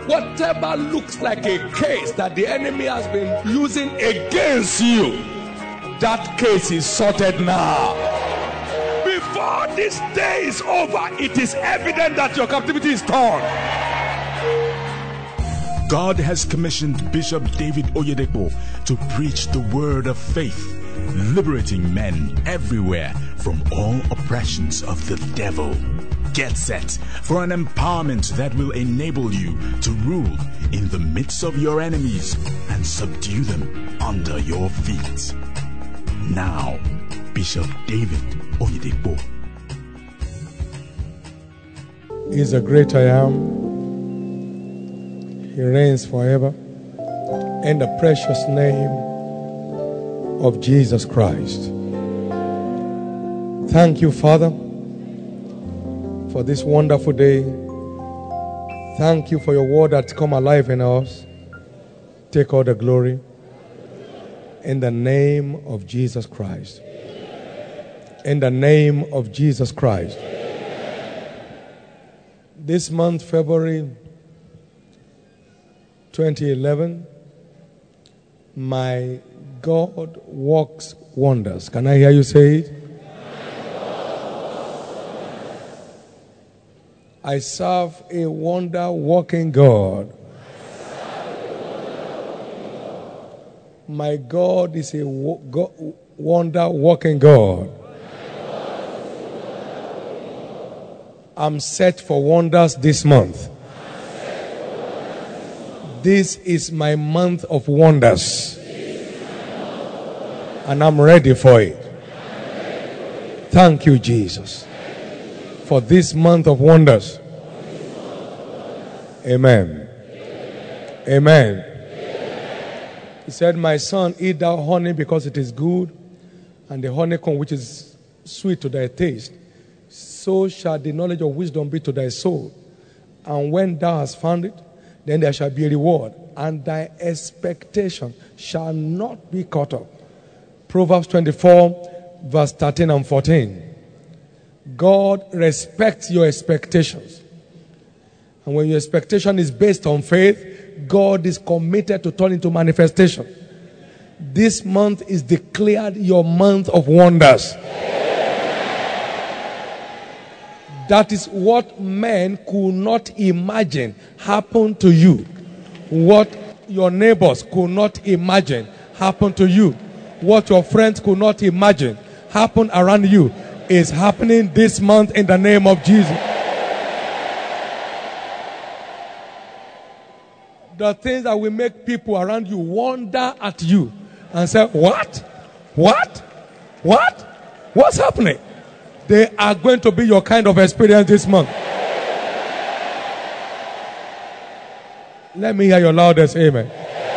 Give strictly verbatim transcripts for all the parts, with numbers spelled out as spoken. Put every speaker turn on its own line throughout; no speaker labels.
Whatever looks like a case that the enemy has been using against you, that case is sorted now. Before this day is over, it is evident that your captivity is torn.
God has commissioned Bishop David Oyedepo to preach the word of faith, liberating men everywhere from all oppressions of the devil. Get set for an empowerment that will enable you to rule in the midst of your enemies and subdue them under your feet. Now, Bishop David Oyedepo.
He is a great I am. He reigns forever. In the precious name of Jesus Christ. Thank you, Father, for this wonderful day. Thank you for your word that's come alive in us. Take all the glory. In the name of Jesus Christ. In the name of Jesus Christ. This month, February twenty eleven, my God works wonders. Can I hear you say it? I serve a wonder-working God. My God is a wonder-working God. I'm set for wonders this month. This is my month of wonders. And I'm ready for it. Thank you, Jesus, for this month of wonders. Amen. Amen. He said, my son, eat thou honey because it is good, and the honeycomb which is sweet to thy taste. So shall the knowledge of wisdom be to thy soul. And when thou hast found it, then there shall be a reward, and thy expectation shall not be cut off. Proverbs twenty-four, verse thirteen and fourteen. God respects your expectations. And when your expectation is based on faith, God is committed to turn into manifestation. This month is declared your month of wonders. That is what men could not imagine happened to you. What your neighbors could not imagine happened to you. What your friends could not imagine happened around you is happening this month in the name of Jesus. The things that will make people around you wonder at you and say, what? What? What? What's happening? They are going to be your kind of experience this month. Let me hear your loudest amen.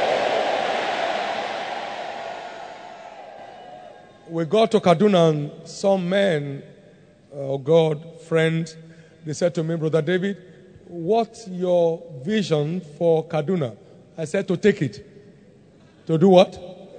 We got to Kaduna and some men, oh God, friends, they said to me, Brother David, what's your vision for Kaduna? I said to take it. To do what?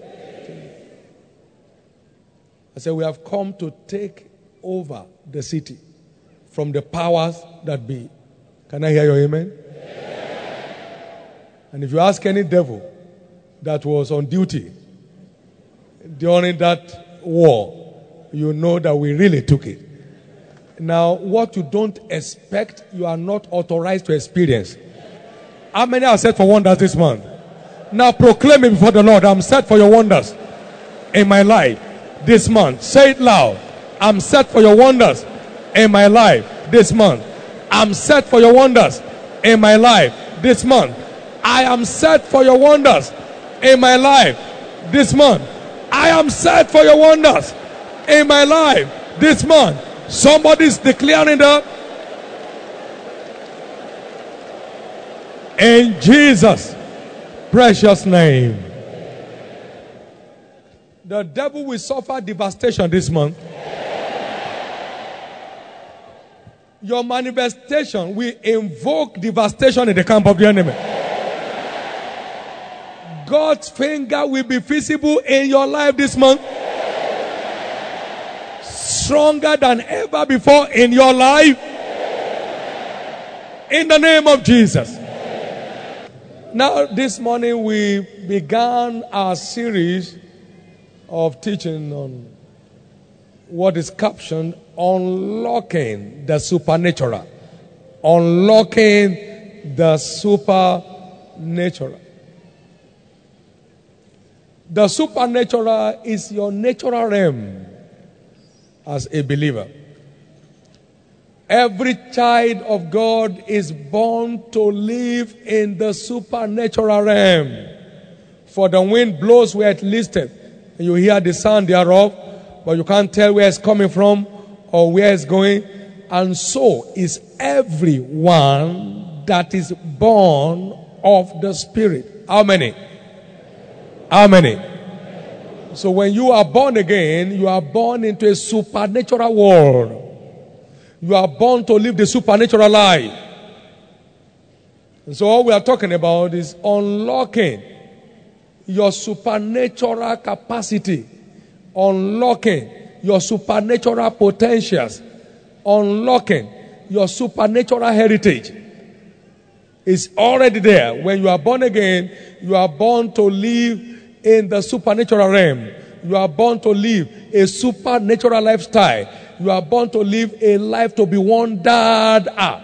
I said we have come to take over the city from the powers that be. Can I hear your amen? Amen. And if you ask any devil that was on duty during that war, you know that we really took it. Now, what you don't expect, you are not authorized to experience. How many are set for wonders this month? Now proclaim it before the Lord. I'm set for your wonders in my life this month. Say it loud. I'm set for your wonders in my life this month. I'm set for your wonders in my life this month. I am set for your wonders in my life this month. I am set for your wonders in my life this month. Somebody's declaring that. In Jesus' precious name. The devil will suffer devastation this month. Your manifestation will invoke devastation in the camp of the enemy. God's finger will be visible in your life this month. Stronger than ever before in your life. In the name of Jesus. Now, this morning we began our series of teaching on what is captioned Unlocking the Supernatural. Unlocking the Supernatural. The supernatural is your natural realm as a believer. Every child of God is born to live in the supernatural realm. For the wind blows where it listed, and you hear the sound thereof, but you can't tell where it's coming from or where it's going. And so is everyone that is born of the Spirit. How many? How many? So when you are born again, you are born into a supernatural world. You are born to live the supernatural life. And so all we are talking about is unlocking your supernatural capacity, unlocking your supernatural potentials, unlocking your supernatural heritage. It's already there. When you are born again, you are born to live in the supernatural realm. You are born to live a supernatural lifestyle. You are born to live a life to be wondered at.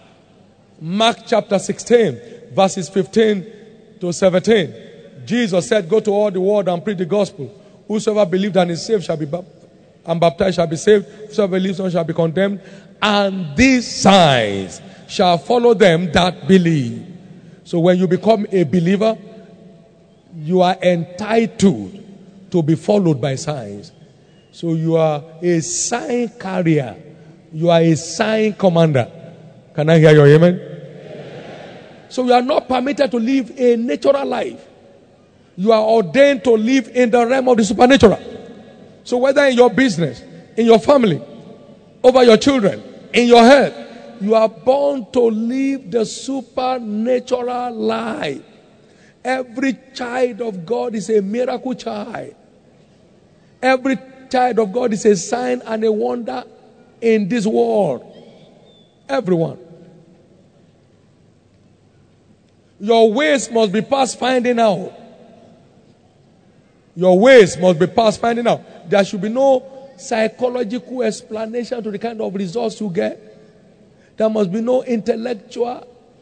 Mark chapter sixteen, verses fifteen to seventeen. Jesus said, go to all the world and preach the gospel. Whosoever believes and is saved shall be baptized, and baptized shall be saved. Whosoever believes not shall be condemned. And these signs shall follow them that believe. So when you become a believer, you are entitled to be followed by signs. So you are a sign carrier. You are a sign commander. Can I hear your amen? Amen. So you are not permitted to live a natural life. You are ordained to live in the realm of the supernatural. So whether in your business, in your family, over your children, in your health, you are born to live the supernatural life. Every child of God is a miracle child. Every child of God is a sign and a wonder in this world. Everyone. Your ways must be past finding out. Your ways must be past finding out. There should be no psychological explanation to the kind of results you get. There must be no intellectual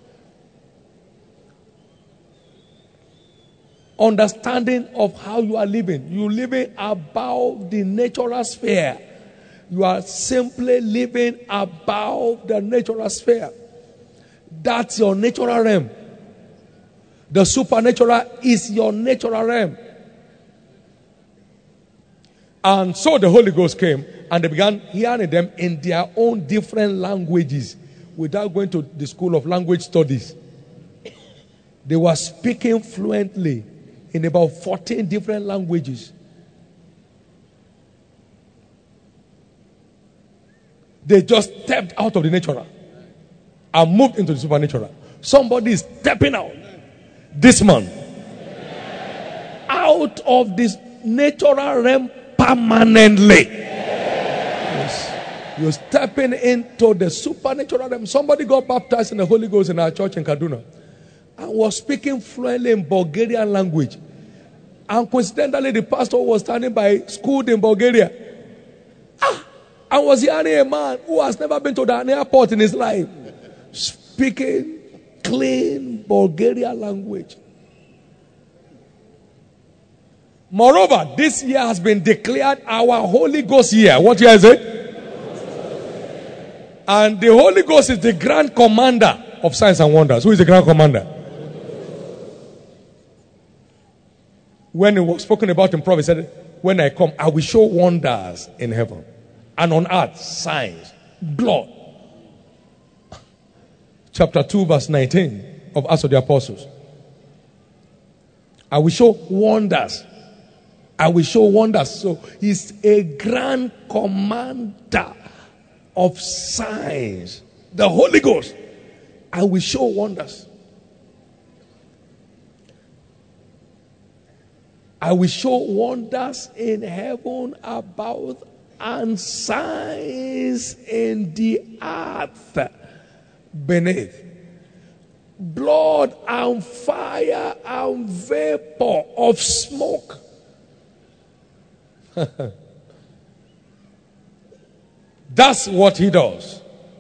understanding of how you are living. You are living above the natural sphere. You are simply living above the natural sphere. That's your natural realm. The supernatural is your natural realm. And so the Holy Ghost came and they began hearing them in their own different languages without going to the school of language studies. They were speaking fluently in about fourteen different languages. They just stepped out of the natural and moved into the supernatural. Somebody is stepping out this month out of this natural realm permanently. Yes. You're stepping into the supernatural realm. Somebody got baptized in the Holy Ghost in our church in Kaduna and was speaking fluently in Bulgarian language. And coincidentally, the pastor was standing by, schooled in Bulgaria. Ah, I was hearing a man who has never been to an airport in his life speaking clean Bulgarian language. Moreover, this year has been declared our Holy Ghost year. What year is it? And the Holy Ghost is the grand commander of signs and wonders. Who is the grand commander? When it was spoken about in prophecy, said, when I come, I will show wonders in heaven and on earth, signs, blood. Chapter two, verse nineteen of Acts of the Apostles. I will show wonders. I will show wonders. So he's a grand commander of signs. The Holy Ghost. I will show wonders. I will show wonders in heaven above and signs in the earth beneath. blood and fire and vapor of smoke. That's what he does.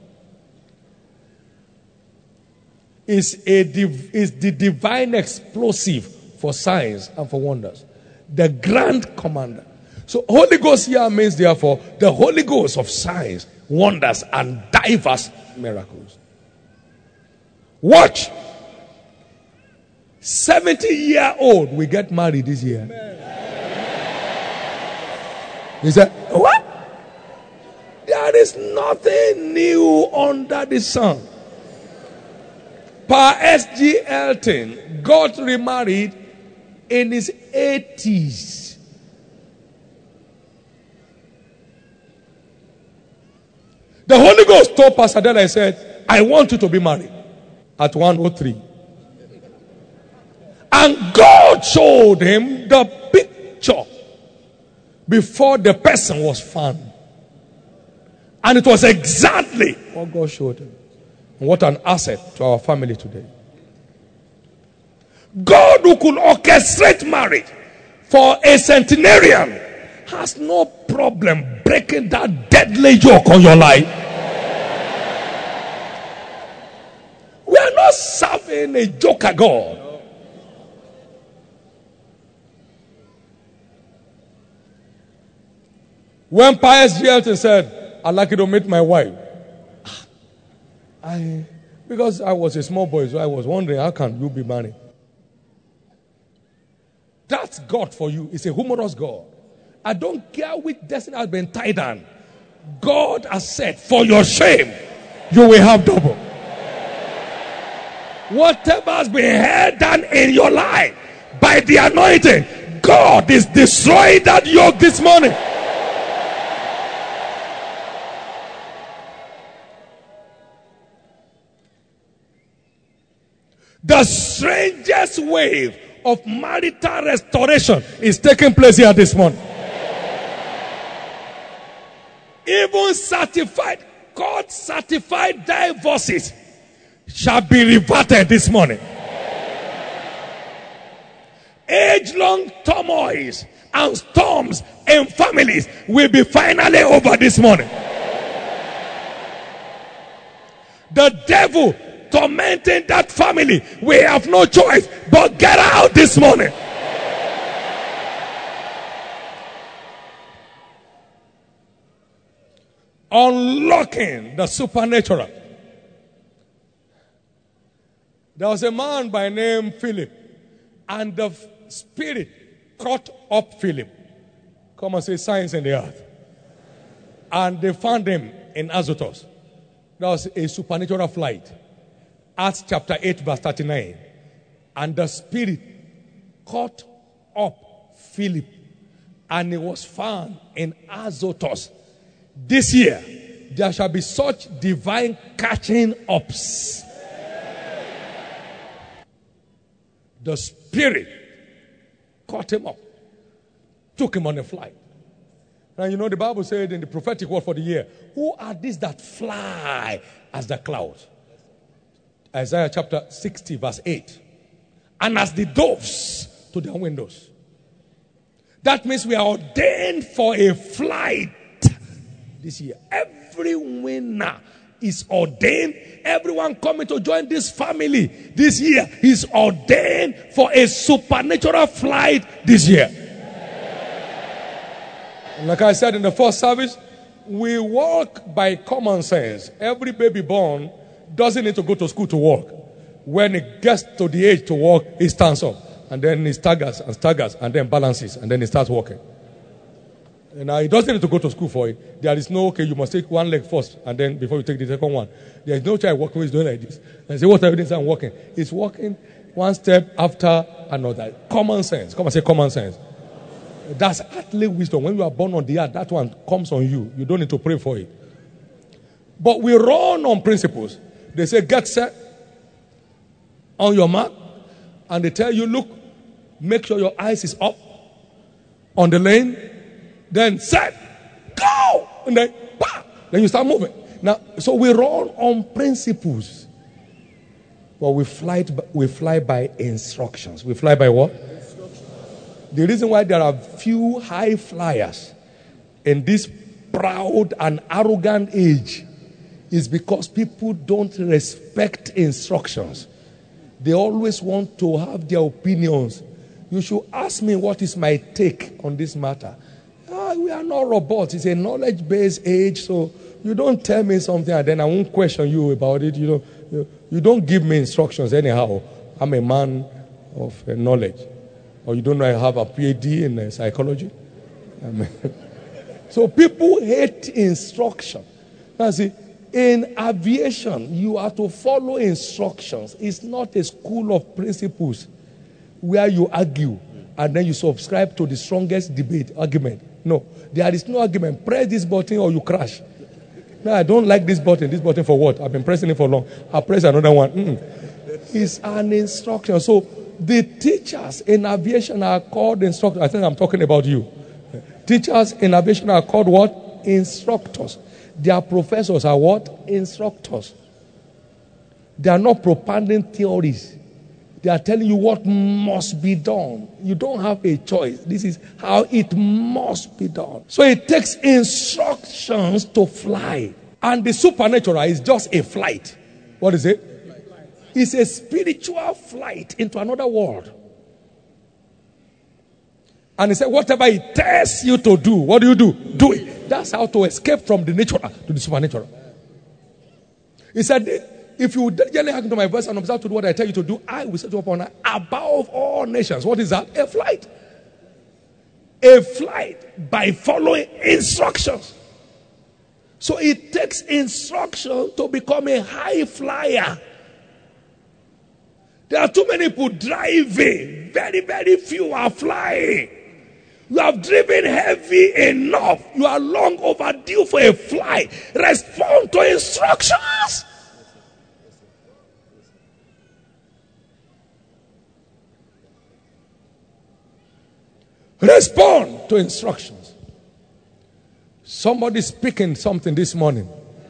Is a div- is the divine explosive for signs and for wonders. The grand commander. So Holy Ghost here means therefore the Holy Ghost of signs, wonders, and diverse miracles. Watch. seventy year old we get married this year. He said, what? There is nothing new under the sun. Pa S G Elton got remarried in his eighties. The Holy Ghost told Pastor Della, I said, I want you to be married at one oh three. And God showed him the picture before the person was found. And it was exactly what God showed him. And what an asset to our family today. God who could orchestrate marriage for a centenarian has no problem breaking that deadly yoke on your life. We are not serving a joker God. When Pius G. Elton said, I'd like you to meet my wife. I, because I was a small boy, so I was wondering, how can you be married? That's God for you. It's a humorous God. I don't care which destiny has been tied down. God has said, for your shame, you will have double. Whatever has been held down in your life by the anointing, God is destroying that yoke this morning. The strangest wave of marital restoration is taking place here this morning. Even certified, court certified divorces shall be reverted this morning. Age-long turmoils and storms in families will be finally over this morning. The devil tormenting that family, we have no choice but get out this morning. Unlocking the supernatural. There was a man by name Philip, and the spirit caught up Philip. Come and say science in the earth. And they found him in Azotus. That was a supernatural flight. Acts chapter eight verse thirty-nine. And the spirit caught up Philip, and he was found in Azotus. This year, there shall be such divine catching ups. The spirit caught him up, took him on a flight. And you know the Bible said in the prophetic word for the year, who are these that fly as the clouds? Isaiah chapter sixty verse eight. And as the doves to their windows. That means we are ordained for a flight this year. Every winner is ordained. Everyone coming to join this family this year is ordained for a supernatural flight this year. And like I said in the first service, we walk by common sense. Every baby born doesn't need to go to school to walk. When it gets to the age to walk, it stands up. And then it staggers and staggers and then balances and then it starts walking. And now it doesn't need to go to school for it. There is no, okay, you must take one leg first and then before you take the second one. There is no child walking who is doing like this. And say, what are you doing? I'm walking. It's walking one step after another. Common sense. Come and say common sense. That's earthly wisdom. When you are born on the earth, that one comes on you. You don't need to pray for it. But we run on principles. They say, get set on your mark. And they tell you, look, make sure your eyes is up on the lane. Then set, go. And then, bah, then you start moving. Now, so we run on principles. But we fly, we fly by instructions. We fly by what? The reason why there are few high flyers in this proud and arrogant age is because people don't respect instructions. They always want to have their opinions. You should ask me what is my take on this matter. Ah, we are not robots. It's a knowledge-based age, so you don't tell me something and then I won't question you about it. You know, you, you don't give me instructions anyhow. I'm a man of uh, knowledge. Or you don't know I have a P H D in uh, psychology. I mean, so people hate instruction. Now see, in aviation, you are to follow instructions. It's not a school of principles where you argue and then you subscribe to the strongest debate, argument. No, there is no argument. Press this button or you crash. No, I don't like this button. This button for what? I've been pressing it for long. I'll press another one. Mm. It's an instruction. So the teachers in aviation are called instructors. I think I'm talking about you. Teachers in aviation are called what? Instructors. Their professors are what? Instructors. They are not propounding theories. They are telling you what must be done. You don't have a choice. This is how it must be done. So it takes instructions to fly. And the supernatural is just a flight. What is it? It's a spiritual flight into another world. And he said, whatever it tells you to do, what do you do? Do it. That's how to escape from the natural to the supernatural. He said, if you diligently hearken to my voice and observe to do what I tell you to do, I will set you upon above all nations. What is that? A flight. A flight by following instructions. So it takes instruction to become a high flyer. There are too many people driving. Very, very few are flying. You have driven heavy enough. You are long overdue for a flight. Respond to instructions. Respond to instructions. Somebody speaking something this morning.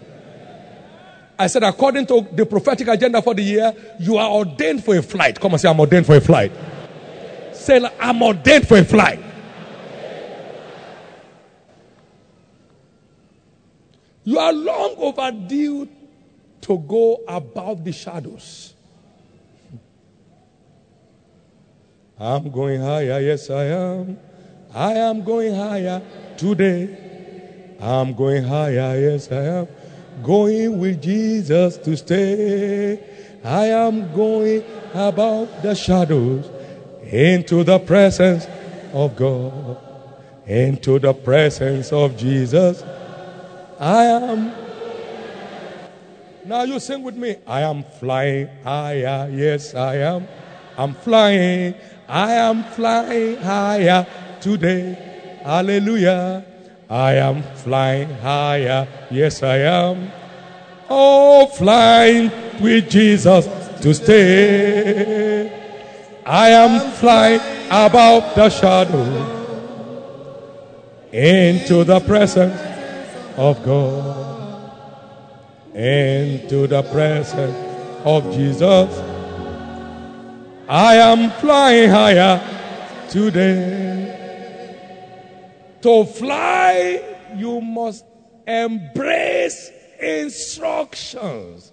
I said, according to the prophetic agenda for the year, you are ordained for a flight. Come and say, I'm ordained for a flight. Say, I'm ordained for a flight. You are long overdue to go above the shadows. I'm going higher, yes I am. I am going higher today. I'm going higher, yes I am. Going with Jesus to stay. I am going above the shadows into the presence of God. Into the presence of Jesus. I am. Now you sing with me. I am flying higher. Yes, I am. I'm flying. I am flying higher today. Hallelujah. I am flying higher. Yes, I am. Oh, flying with Jesus to stay. I am flying above the shadow into the presence of God. Into the presence of Jesus. I am flying higher today. To fly, you must embrace instructions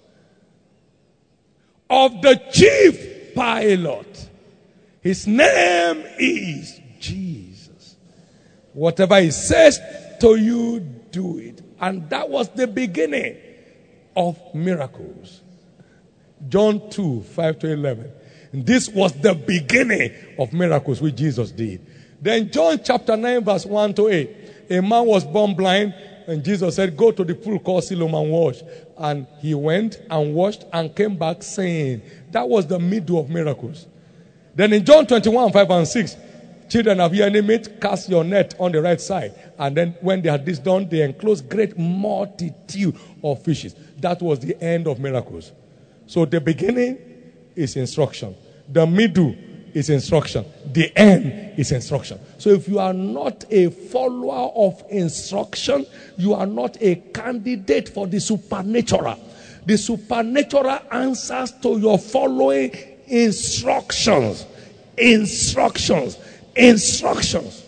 of the chief pilot. His name is Jesus. Whatever he says to you, do it. And that was the beginning of miracles. John two, five to eleven. This was the beginning of miracles which Jesus did. Then John chapter nine verse one to eight. A man was born blind and Jesus said, go to the pool called Siloam and wash. And he went and washed and came back saying, that was the middle of miracles. Then in John twenty-one, five and six, children of your enemy, cast your net on the right side. And then when they had this done, they enclosed great multitude of fishes. That was the end of miracles. So the beginning is instruction. The middle is instruction. The end is instruction. So if you are not a follower of instruction, you are not a candidate for the supernatural.
The supernatural answers to your following instructions. Instructions. Instructions.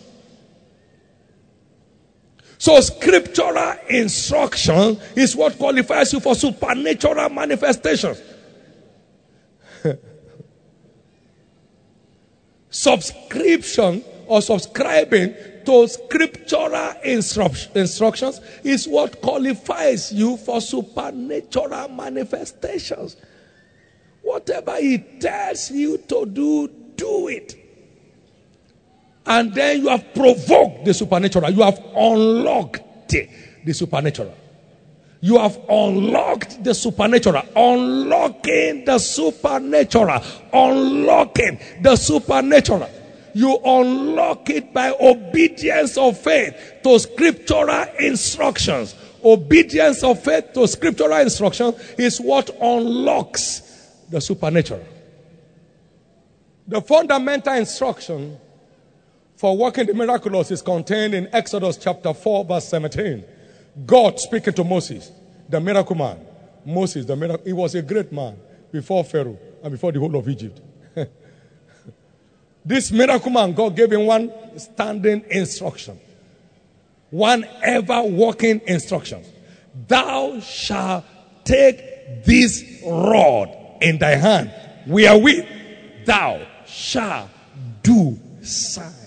So scriptural instruction is what qualifies you for supernatural manifestations. Subscription or subscribing to scriptural instru- instructions is what qualifies you for supernatural manifestations. Whatever he tells you to do, do it. And then you have provoked the supernatural. You have unlocked the supernatural. You have unlocked the supernatural. Unlocking the supernatural. Unlocking the supernatural. You unlock it by obedience of faith to scriptural instructions. Obedience of faith to scriptural instructions is what unlocks the supernatural. The fundamental instruction for working the miraculous is contained in Exodus chapter four, verse seventeen. God speaking to Moses, the miracle man. Moses, the miracle, he was a great man before Pharaoh and before the whole of Egypt. This miracle man, God gave him one standing instruction. One ever walking instruction. Thou shalt take this rod in thy hand, wherewith thou shalt do signs.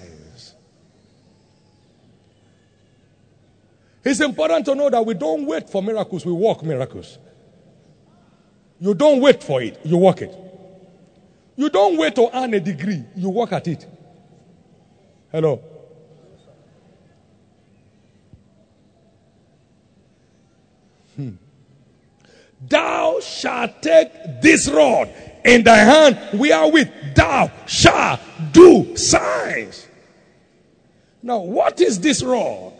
It's important to know that we don't wait for miracles, we walk miracles. You don't wait for it, you walk it. You don't wait to earn a degree, you work at it. Hello? Hmm. Thou shalt take this rod in thy hand, wherewith thou shalt do signs. Now, what is this rod?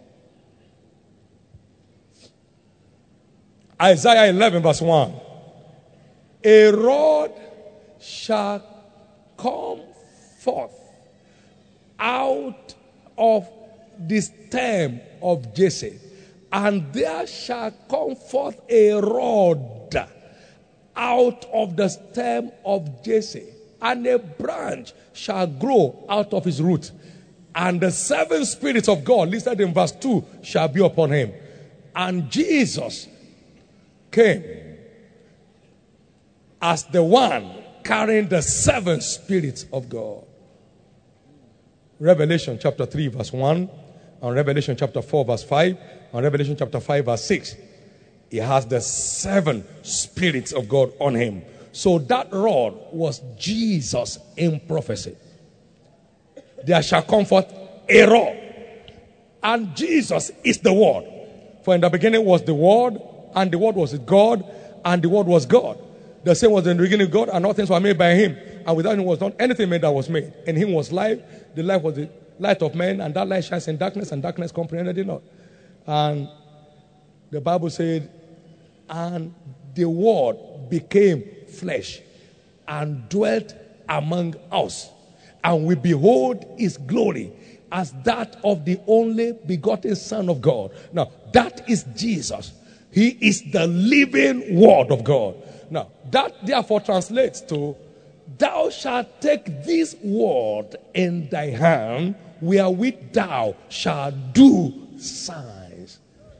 Isaiah eleven, verse one. A rod shall come forth out of the stem of Jesse, and there shall come forth a rod out of the stem of Jesse, and a branch shall grow out of his root. And the seven spirits of God, listed in verse two, shall be upon him. And Jesus came as the one carrying the seven spirits of God. Revelation chapter three, verse one, and Revelation chapter four, verse five, and Revelation chapter five, verse six. He has the seven spirits of God on him. So that rod was Jesus in prophecy. There shall come forth a rod. And Jesus is the Word. For in the beginning was the Word, and the Word was with God, and the Word was God. The same was in the beginning of God, and all things were made by him. And without him was not anything made that was made. In him was life. The life was the light of men, and that light shines in darkness, and darkness comprehended it not. And the Bible said, and the Word became flesh and dwelt among us. And we behold his glory as that of the only begotten Son of God. Now, that is Jesus. He is the living Word of God. Now, that therefore translates to, thou shalt take this word in thy hand, wherewith thou shalt do signs.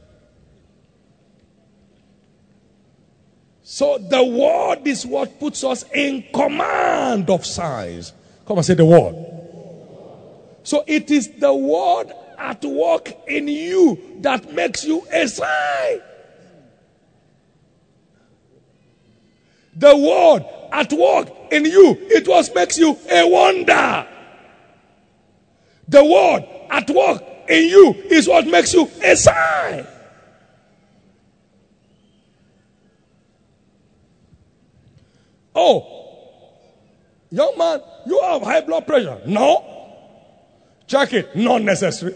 So the word is what puts us in command of signs. Come and say the word. So it is the word at work in you that makes you a sign. The word at work in you, it was makes you a wonder. The word at work in you is what makes you a sign. Oh, young man, you have high blood pressure. No. Check it. Not necessary.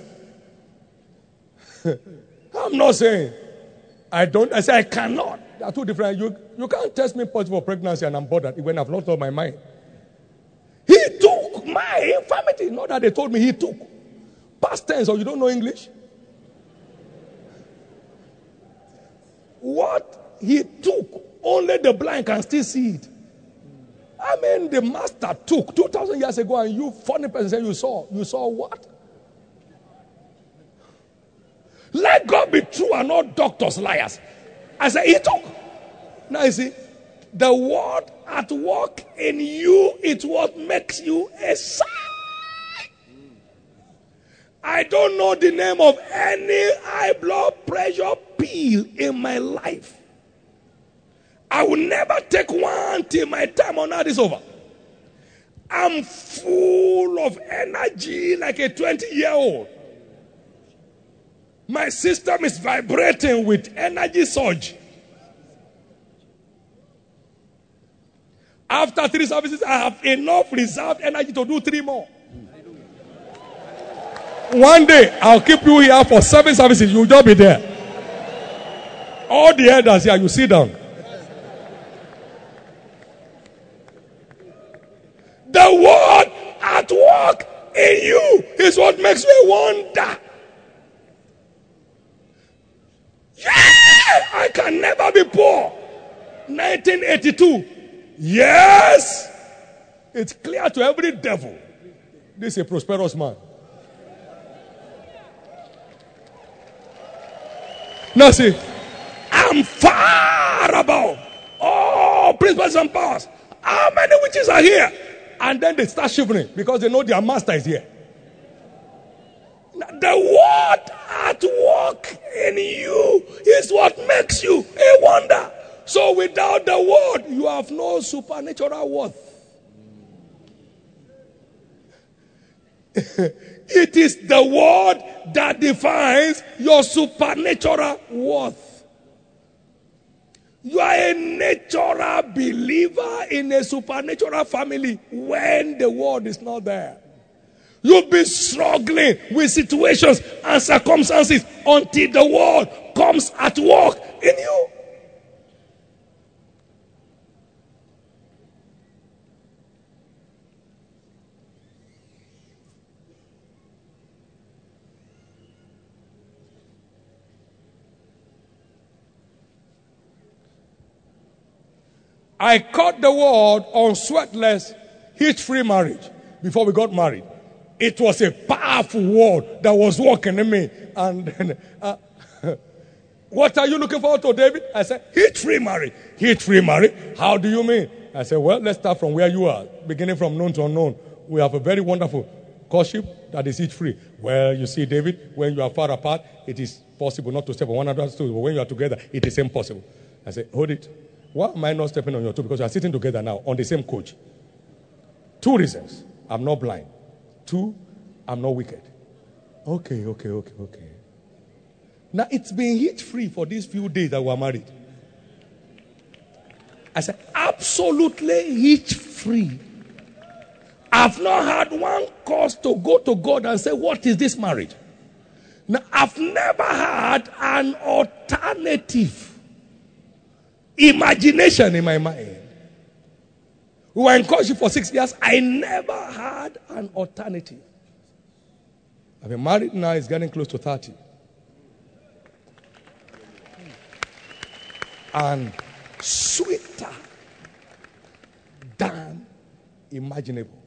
I'm not saying I don't. I say I cannot. There are two different. You, you can't test me positive for pregnancy and I'm bothered when I've lost all my mind. He took my infirmity. Not that they told me he took. Past tense, or you don't know English? What
he took, only the blind can still see it. I mean, the master took two thousand years ago, and you, funny person, say you saw. You saw what? Let God be true and all doctors liars. I said, he took. Now you see, the word at work in you, it's what makes you a sign. I don't know the name of any high blood pressure pill in my life. I will never take one till my time on earth is over. I'm full of energy like a twenty-year-old. My system is vibrating with energy surge. After three services, I have enough reserved energy to do three more. One day, I'll keep you here for seven services. You'll just be there. All the elders here, you sit down. The word at work in you is what makes you a wonder. Yeah! I can never be poor. nineteen eighty-two. Yes! It's clear to every devil. This is a prosperous man. Now see, I'm far above all principalities and powers. How many witches are here? And then they start shivering because they know their master is here. The word at work in you is what makes you a wonder. So without the word, you have no supernatural worth. It is the word that defines your supernatural worth. You are a natural believer in a supernatural family when the word is not there. You'll be struggling with situations and circumstances until the word comes at work in you. I caught the word on sweatless, hitch-free marriage before we got married. It was a powerful word that was working in me. And then, uh, what are you looking forward to, David? I said, hitch-free marriage. Hitch-free marriage? How do you mean? I said, well, let's start from where you are, beginning from known to unknown. We have a very wonderful courtship that is hitch-free. Well, you see, David, when you are far apart, it is possible not to step on one another's toes. But when you are together, it is impossible. I said, hold it. Why am I not stepping on your toe? Because you are sitting together now on the same coach. Two reasons. I'm not blind. Two, I'm not wicked. Okay, okay, okay, okay. Now, it's been hitch-free for these few days that we're married. I said, absolutely hitch-free. I've not had one cause to go to God and say, what is this marriage? Now, I've never had an alternative imagination in my mind. We were in courtship for six years. I never had an alternative. I've been married now, it's getting close to thirty. And sweeter than imaginable.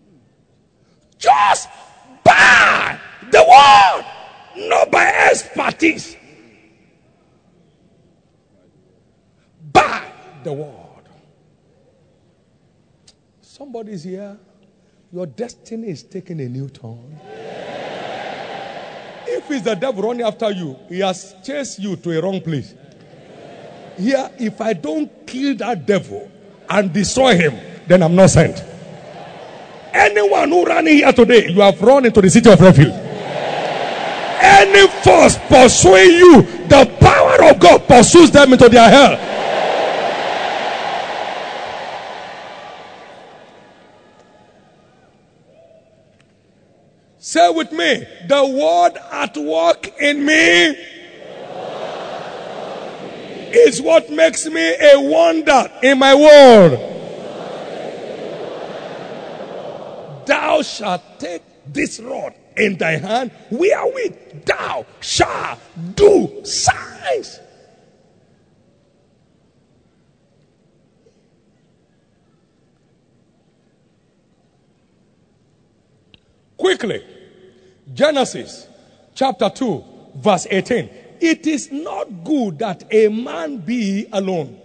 Just by the word, not by expertise. By the word. Somebody's here. Your destiny is taking a new turn. If it's the devil running after you, he has chased you to a wrong place. Here, if I don't kill that devil and destroy him, then I'm not sent. Anyone who ran in here today, you have run into the city of refuge. Any force pursuing you, the power of God pursues them into their hell. Say with me, the word at work in me is what makes me a wonder in my world. Thou shalt take this rod in thy hand, wherewith thou shalt do signs. Quickly. Genesis chapter two, verse eighteen. It is not good that a man be alone.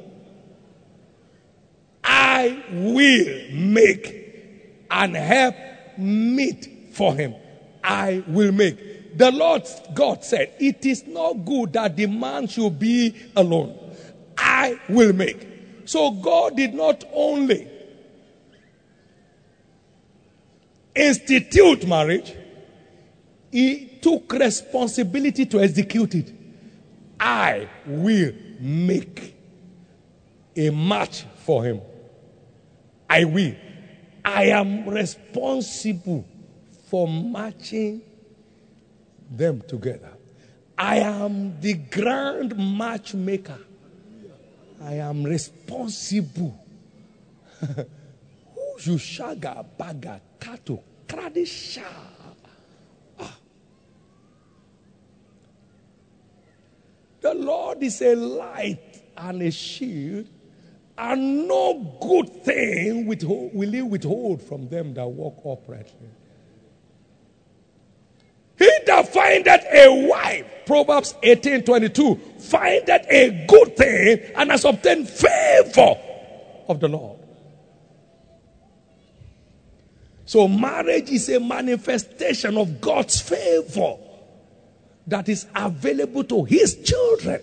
I will make and help meet for him. I will make. The Lord God said, it is not good that the man should be alone. I will make. So God did not only institute marriage, he took responsibility to execute it. I will make a match for him. I will. I am responsible for matching them together. I am the grand matchmaker. I am responsible. You shaga baga kato kradisha. The Lord is a light and a shield, and no good thing withhold, will he withhold from them that walk uprightly. He that findeth a wife, Proverbs eighteen twenty-two, findeth a good thing and has obtained favor of the Lord. So marriage is a manifestation of God's favor that is available to his children.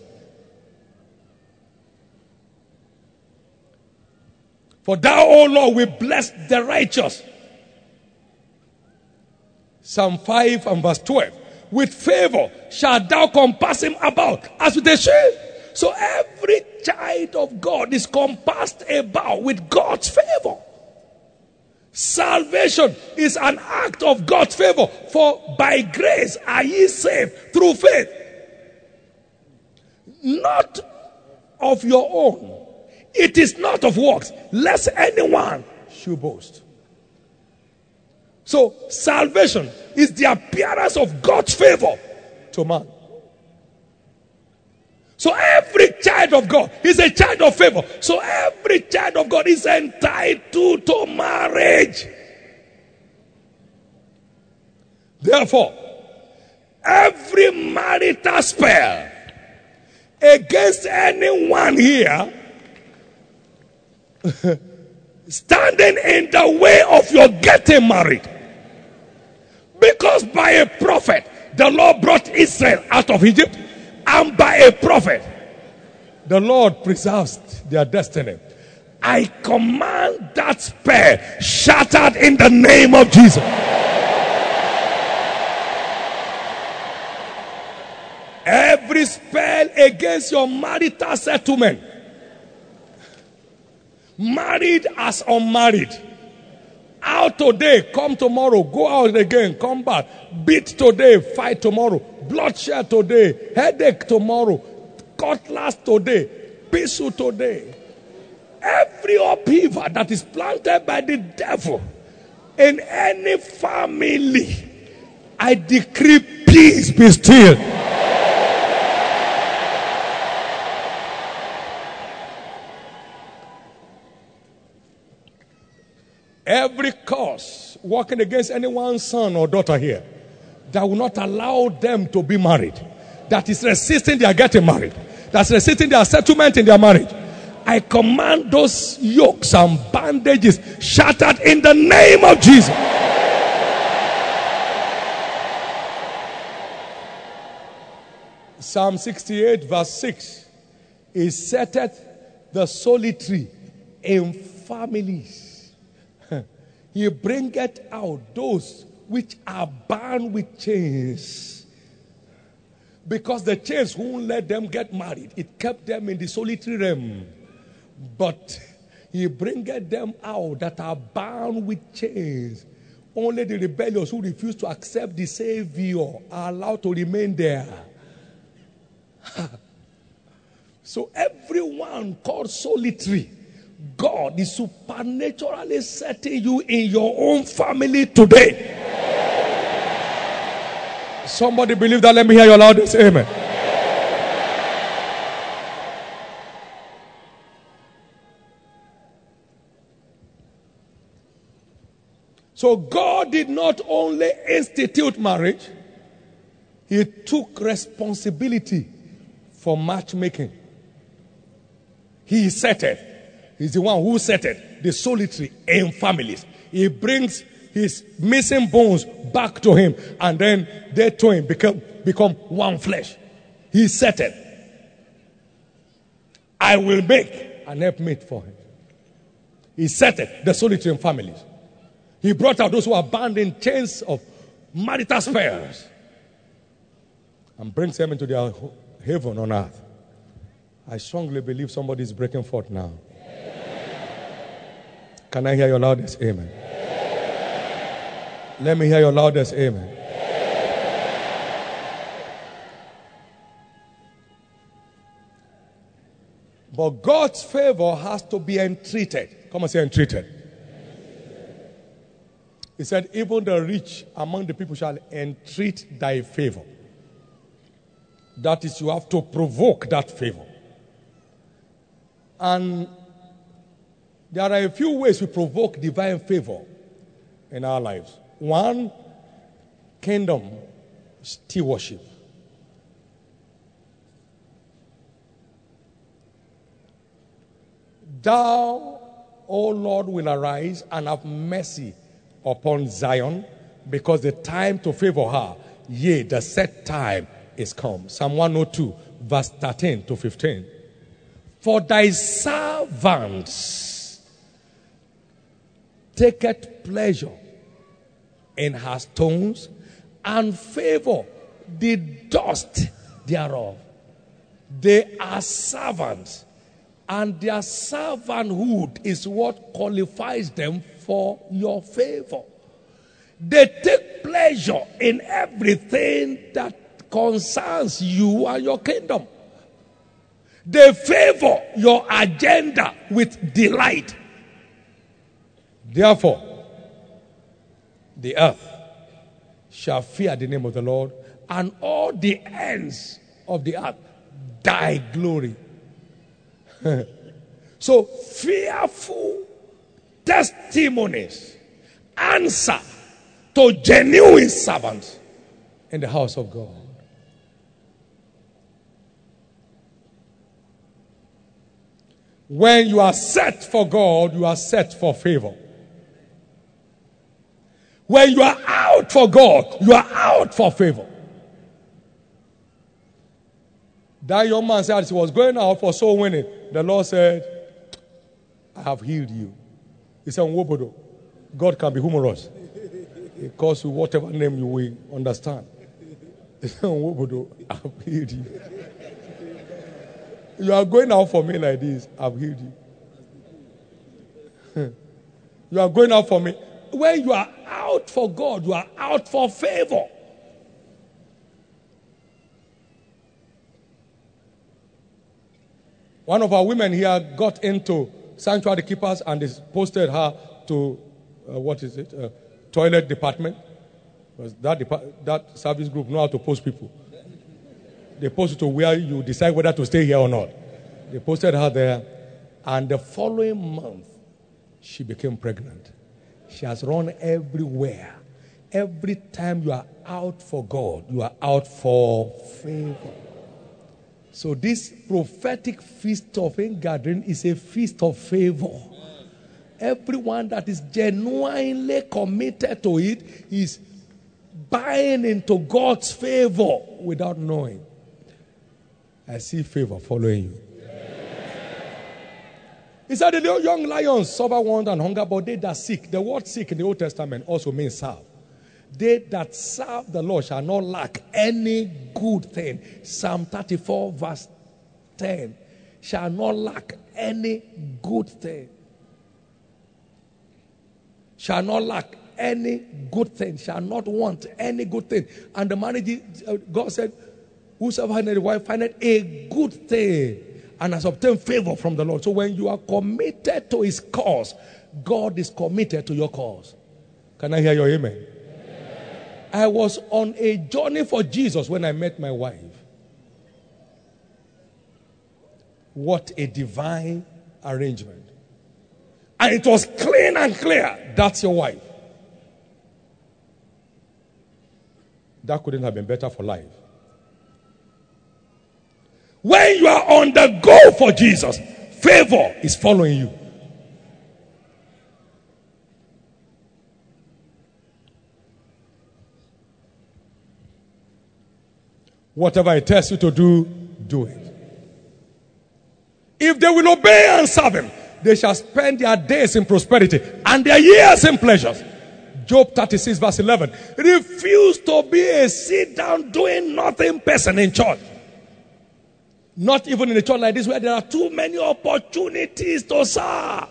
For thou, O Lord, will bless the righteous. Psalm five and verse twelve. With favor shalt thou compass him about as with a shield. So every child of God is compassed about with God's favor. Salvation is an act of God's favor. For by grace are ye saved through faith. Not of your own. It is not of works, lest anyone should boast. So salvation is the appearance of God's favor to man. So every child of God is a child of favor. So every child of God is entitled to marriage. Therefore, every marital spell against anyone here standing in the way of your getting married. Because by a prophet, the Lord brought Israel out of Egypt. And by a prophet, the Lord preserves their destiny. I command that spell shattered in the name of Jesus. Every spell against your marital settlement, married as unmarried, out today, come tomorrow, go out again, come back, beat today, fight tomorrow, bloodshed today, headache tomorrow, cutlass today, pistol today. Every upheaval that is planted by the devil in any family, I decree peace be still. Every cause working against anyone's son or daughter here that will not allow them to be married, that is resisting their getting married, that's resisting their settlement in their marriage, I command those yokes and bandages shattered in the name of Jesus. Psalm sixty-eight verse six. He setteth the solitary in families. He bringeth out those which are bound with chains. Because the chains won't let them get married. It kept them in the solitary realm. But he bringeth them out that are bound with chains. Only the rebellious who refuse to accept the Savior are allowed to remain there. So everyone called solitary, God is supernaturally setting you in your own family today. Somebody believe that? Let me hear your loudest amen. So So God did not only institute marriage, He took responsibility for matchmaking. He set it. He's the one who set it. The solitary in families. He brings his missing bones back to him, and then they two him become, become one flesh. He set it. I will make an helpmate for him. He set it. The solitary in families. He brought out those who are bound in chains of marital spells and brings them into their heaven on earth. I strongly believe somebody is breaking forth now. Can I hear your loudest amen? Let me hear your loudest amen. But God's favor has to be entreated. Come on, say entreated. He said, even the rich among the people shall entreat thy favor. That is, you have to provoke that favor. And there are a few ways we provoke divine favor in our lives. One, kingdom stewardship. Thou, O Lord, will arise and have mercy upon Zion, because the time to favor her, yea, the set time is come. Psalm one oh two, verse thirteen to fifteen. For thy servants taketh pleasure in her stones, and favor the dust thereof. They are servants, and their servanthood is what qualifies them for your favor. They take pleasure in everything that concerns you and your kingdom. They favor your agenda with delight. Therefore, the earth shall fear the name of the Lord, and all the ends of the earth thy glory. So, fearful testimonies answer to genuine servants in the house of God. When you are set for God, you are set for favor. When you are out for God, you are out for favor. That young man said he was going out for soul winning. The Lord said, I have healed you. He said, Wobodo, God can be humorous. He calls you whatever name you will understand. He said, Wobodo, I have healed you. You are going out for me like this, I have healed you. You are going out for me. When you are out for God, you are out for favor. One of our women here got into sanctuary keepers and they posted her to, uh, what is it, uh, toilet department. Because that, depart- that service group know how to post people. They posted to where you decide whether to stay here or not. They posted her there, and the following month, she became pregnant. She has run everywhere. Every time you are out for God, you are out for favor. So this prophetic feast of ingathering is a feast of favor. Everyone that is genuinely committed to it is buying into God's favor without knowing. I see favor following you. He said the young lions suffer want and hunger, but they that seek, the word seek in the Old Testament also means serve. They that serve the Lord shall not lack any good thing. Psalm thirty-four verse ten. Shall not lack any good thing. Shall not lack any good thing. Shall not want any good thing. And the manager, God said, whosoever findeth a wife findeth a good thing and has obtained favor from the Lord. So when you are committed to his cause, God is committed to your cause. Can I hear your amen? Amen. I was on a journey for Jesus when I met my wife. What a divine arrangement. And it was clean and clear. That's your wife. That couldn't have been better for life. When you are on the go for Jesus, favor is following you. Whatever it tells you to do, do it. If they will obey and serve him, they shall spend their days in prosperity and their years in pleasures. Job thirty-six verse eleven. Refuse to be a sit down doing nothing person in church. Not even in a church like this where there are too many opportunities to serve.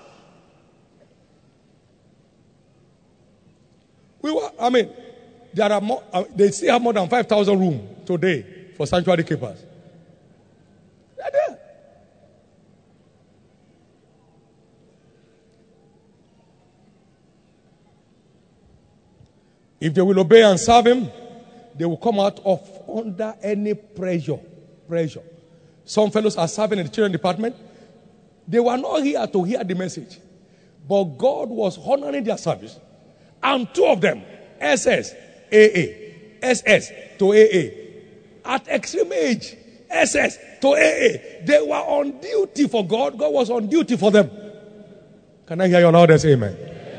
We were, I mean, there are more, uh, they still have more than five thousand rooms today for sanctuary keepers. They're there. If they will obey and serve him, they will come out of under any pressure. Pressure. Some fellows are serving in the children department. They were not here to hear the message. But God was honoring their service. And two of them, S S, A A, S S to A A, at extreme age, S S to A A, they were on duty for God. God was on duty for them. Can I hear your loudest amen?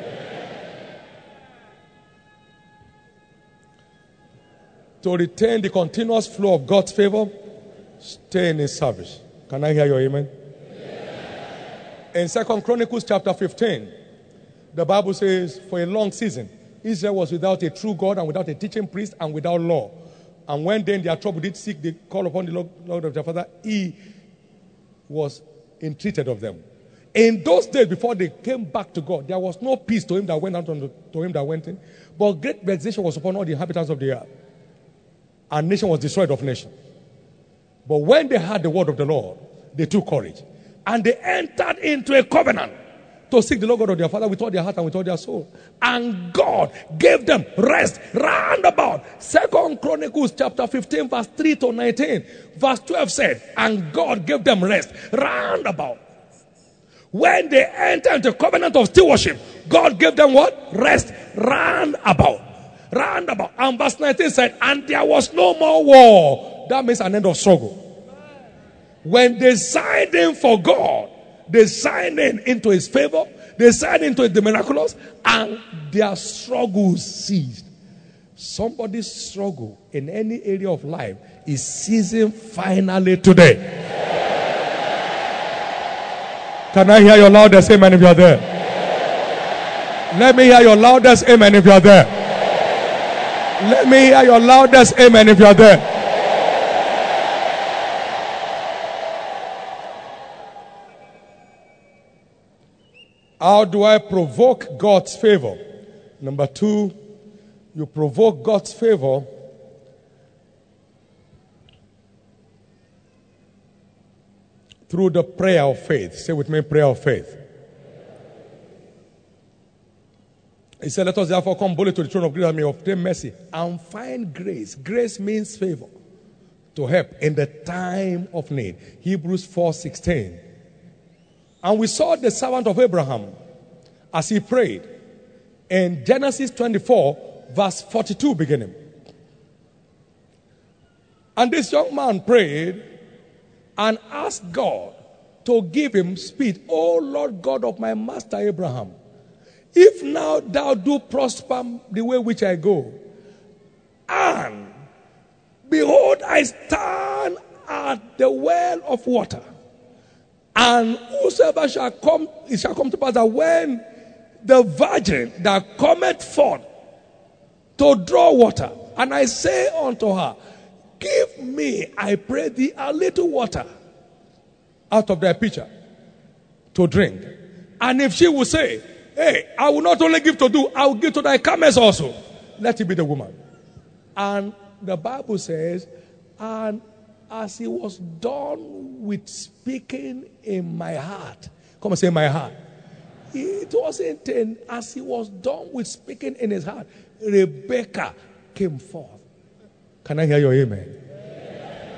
To retain the continuous flow of God's favor, stay in his service. Can I hear your amen? Yeah. In Second Chronicles chapter fifteen, the Bible says, for a long season, Israel was without a true God and without a teaching priest and without law. And when they in their trouble did seek, they called upon the Lord, Lord of their father, he was entreated of them. In those days before they came back to God, there was no peace to him that went out on the, to him that went in. But great vexation was upon all the inhabitants of the earth. And nation was destroyed of nation. But when they heard the word of the Lord, they took courage. And they entered into a covenant to seek the Lord God of their father with all their heart and with all their soul. And God gave them rest round about. Second Chronicles chapter fifteen verse three to nineteen. Verse twelve said, and God gave them rest round about. When they entered into covenant of stewardship, God gave them what? Rest round about. Round about. And verse nineteen said, and there was no more war. That means an end of struggle. When they signed in for God, they signed in into his favor, they signed into the miraculous, and their struggles ceased. Somebody's struggle in any area of life is ceasing finally today. Can I hear your loudest amen if you are there? Let me hear your loudest amen if you are there. Let me hear your loudest amen if you are there. How do I provoke God's favor? Number two, you provoke God's favor through the prayer of faith. Say with me, prayer of faith. He said, let us therefore come boldly to the throne of grace and may obtain mercy and find grace. Grace means favor to help in the time of need. Hebrews four sixteen. And we saw the servant of Abraham as he prayed in Genesis twenty-four, verse forty-two beginning. And this young man prayed and asked God to give him speed. O Lord God of my master Abraham, if now thou do prosper the way which I go, and behold, I stand at the well of water, and whosoever shall come, it shall come to pass that when the virgin that cometh forth to draw water, and I say unto her, give me, I pray thee, a little water out of thy pitcher to drink. And if she will say, hey, I will not only give to thee, I will give to thy camels also, let it be the woman. And the Bible says, and as he was done with speaking in my heart. Come and say my heart. It wasn't in, as he was done with speaking in his heart, Rebecca came forth. Can I hear your amen? Yeah.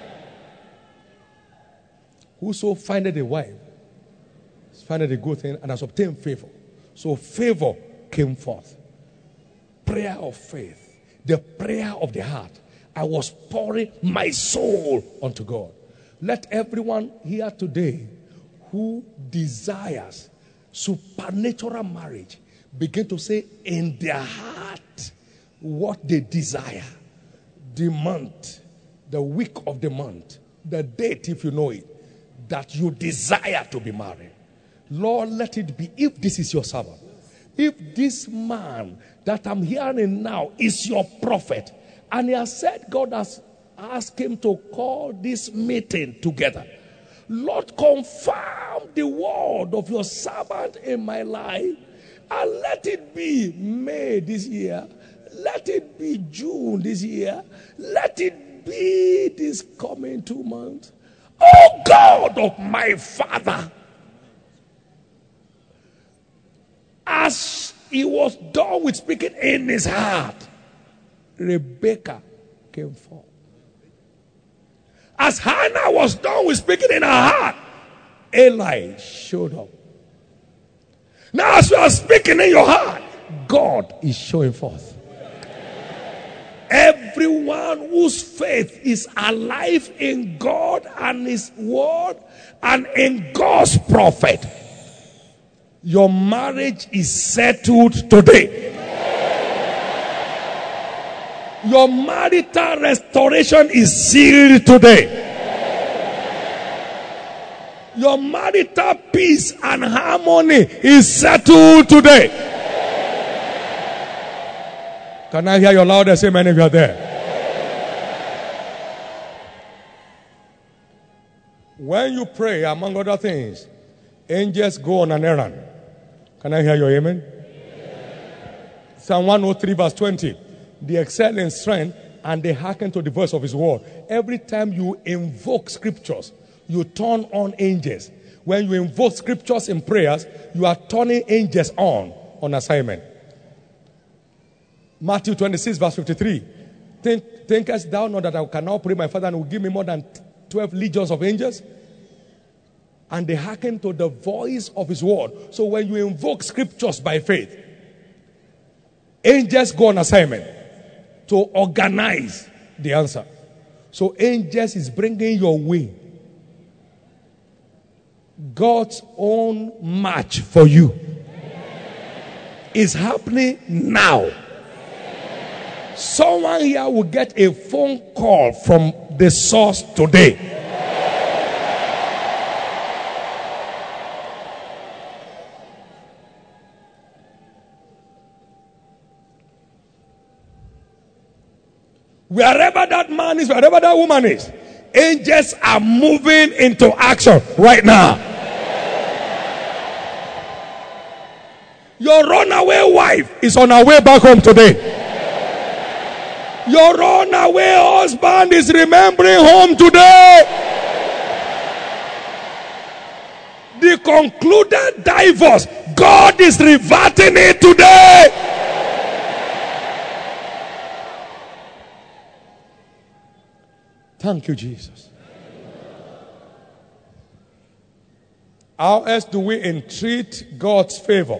Whoso findeth a wife, findeth a good thing and has obtained favor. So favor came forth. Prayer of faith. The prayer of the heart. I was pouring my soul unto God. Let everyone here today who desires supernatural marriage begin to say in their heart what they desire. The month, the week of the month, the date, if you know it, that you desire to be married. Lord, let it be, if this is your servant, if this man that I'm hearing now is your prophet, and he has said God has asked him to call this meeting together, Lord, confirm the word of your servant in my life, and let it be May this year. Let it be June this year. Let it be this coming two months. Oh God of my father, as he was done with speaking in his heart, Rebecca came forth. As Hannah was done with speaking in her heart, Eli showed up. Now as you are speaking in your heart, God is showing forth. Everyone whose faith is alive in God and His word and in God's prophet, your marriage is settled today. Your marital restoration is sealed today. Your marital peace and harmony is settled today. Can I hear your loudest amen if you are there? When you pray, among other things, angels go on an errand. Can I hear your amen? Amen. Psalm one oh three verse twenty. They excel in strength and they hearken to the voice of his word. Every time you invoke scriptures, you turn on angels. When you invoke scriptures in prayers, you are turning angels on on assignment. Matthew twenty-six verse fifty-three. Think, thinkest thou not that I can now pray my Father and will give me more than twelve legions of angels? And they hearken to the voice of his word. So when you invoke scriptures by faith, angels go on assignment to organize the answer. So angels is bringing your way God's own match for you is happening now. Someone here will get a phone call from the source today. Wherever that man is, wherever that woman is, angels are moving into action right now. Your runaway wife is on her way back home today. Your runaway husband is remembering home today. The concluded divorce, God is reverting it today. Thank you, Jesus. How else do we entreat God's favor?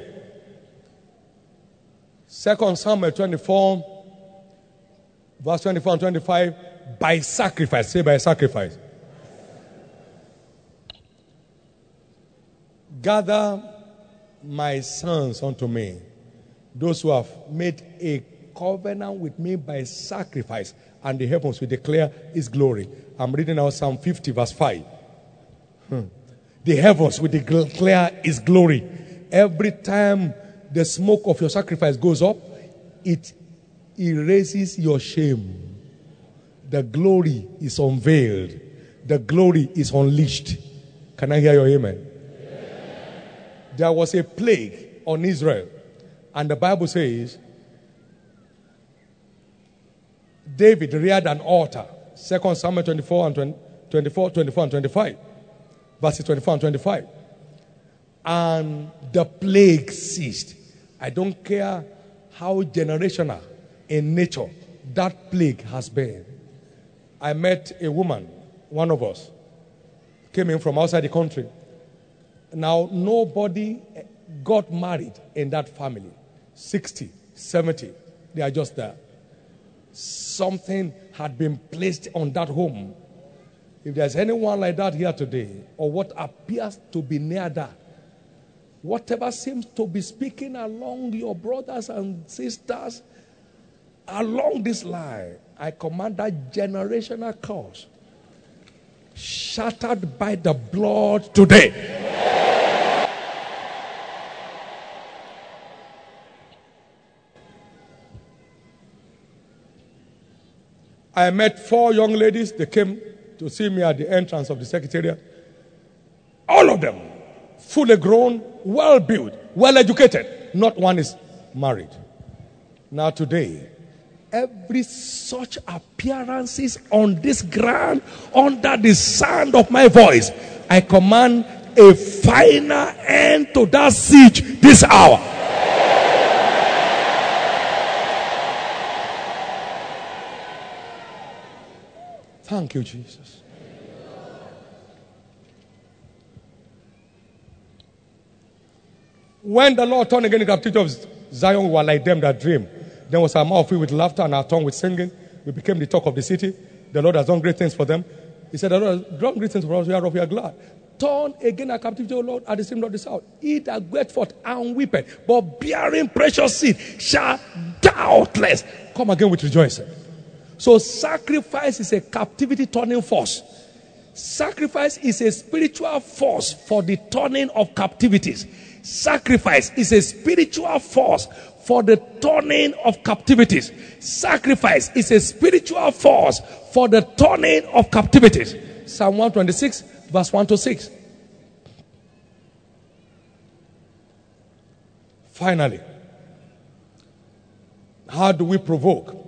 Second Samuel twenty-four, verse twenty-four and twenty-five, by sacrifice. Say by sacrifice. Gather my sons unto me, those who have made a covenant with me by sacrifice, and the heavens will declare his glory. I'm reading now Psalm fifty verse five. Hmm. The heavens will declare his glory. Every time the smoke of your sacrifice goes up, it erases your shame. The glory is unveiled. The glory is unleashed. Can I hear your amen? Amen. There was a plague on Israel, and the Bible says David reared an altar. Second Samuel twenty-four and twenty, twenty-four, twenty-four and twenty-five. Verses twenty-four and twenty-five. And the plague ceased. I don't care how generational in nature that plague has been. I met a woman, one of us, came in from outside the country. Now, nobody got married in that family. sixty, seventy, they are just there. something had been placed on that home. If there's anyone like that here today, or what appears to be near that, whatever seems to be speaking along your brothers and sisters, along this line, I command that generational curse shattered by the blood today. I met four young ladies. They came to see me at the entrance of the secretariat. All of them fully grown, well built, well educated. Not one is married. Now today, every such appearances on this ground, under the sound of my voice, I command a final end to that siege this hour. Thank you, Jesus. When the Lord turned again the captivity of Zion, we were like them that dream. Then was our mouth filled with laughter and our tongue with singing. We became the talk of the city. The Lord has done great things for them. He said, the Lord has done great things for us. We are, we are glad. Turn again our captivity, O Lord, at the stream of the south. He that goeth forth and weepeth, but bearing precious seed, shall doubtless come again with rejoicing. So sacrifice is a captivity turning force. Sacrifice is a spiritual force for the turning of captivities. Sacrifice is a spiritual force for the turning of captivities. Sacrifice is a spiritual force for the turning of captivities. Psalm one twenty-six, verse one to six. Finally, how do we provoke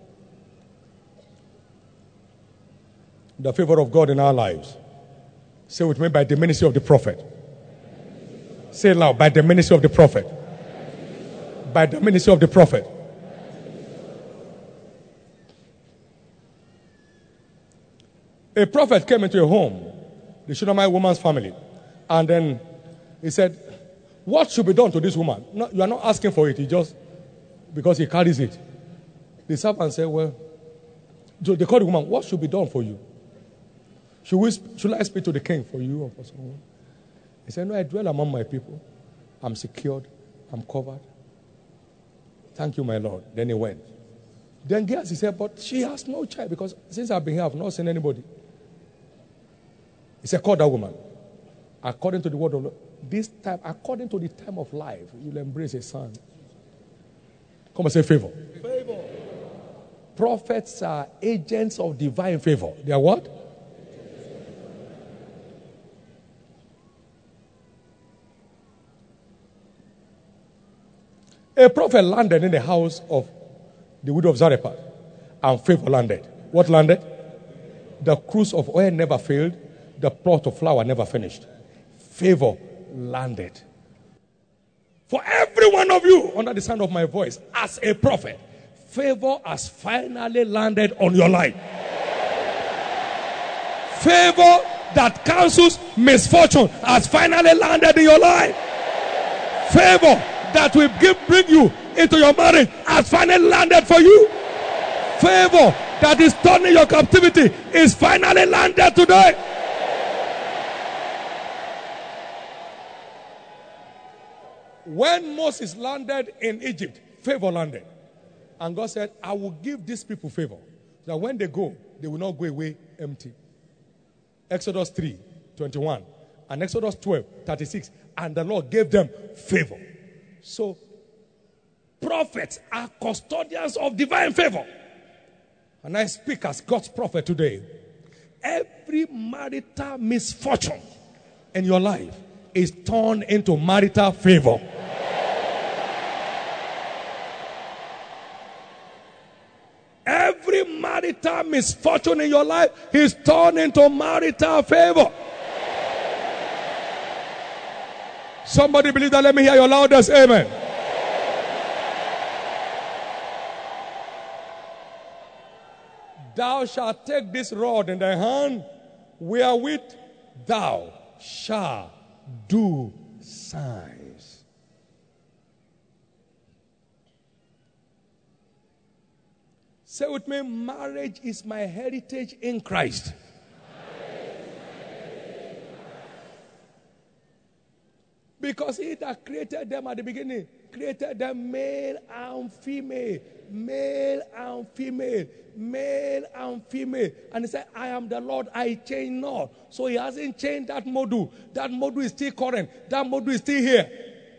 the favor of God in our lives? Say with me, by the ministry of the prophet. Say it loud, by the ministry of the prophet. By the ministry of the prophet. A prophet came into a home, the Shunammite woman's family, and then he said, what should be done to this woman? No, you are not asking for it, he just, because he carries it. The servant said, well, they called the woman, what should be done for you? Should, we, should I speak to the king for you or for someone? He said, no, I dwell among my people. I'm secured. I'm covered. Thank you, my Lord. Then he went. Then Gehazi said, but she has no child because since I've been here, I've not seen anybody. He said, call that woman. According to the word of Lord, this time, according to the time of life, you'll embrace a son. Come and say favor. Favor. Prophets are agents of divine favor. They are what? A prophet landed in the house of the widow of Zarephath, and favor landed. What landed? The cruse of oil never failed. The pot of flour never finished. Favor landed. For every one of you under the sound of my voice, as a prophet, favor has finally landed on your life. Favor that cancels misfortune has finally landed in your life. Favor that will give, bring you into your marriage has finally landed for you. Favor that is turning your captivity is finally landed today. When Moses landed in Egypt, favor landed. And God said, I will give these people favor. So that when they go, they will not go away empty. Exodus three, twenty-one. And Exodus twelve, thirty-six. And the Lord gave them favor. So, prophets are custodians of divine favor. And I speak as God's prophet today. Every marital misfortune in your life is turned into marital favor. Every marital misfortune in your life is turned into marital favor. Somebody believe that? Let me hear your loudest amen. Thou shalt take this rod in thy hand, wherewith thou shalt do signs. Say with me, marriage is my heritage in Christ. Because he that created them at the beginning, created them male and female, male and female, male and female. And he said, I am the Lord, I change not. So he hasn't changed that module. That module is still current. That module is still here.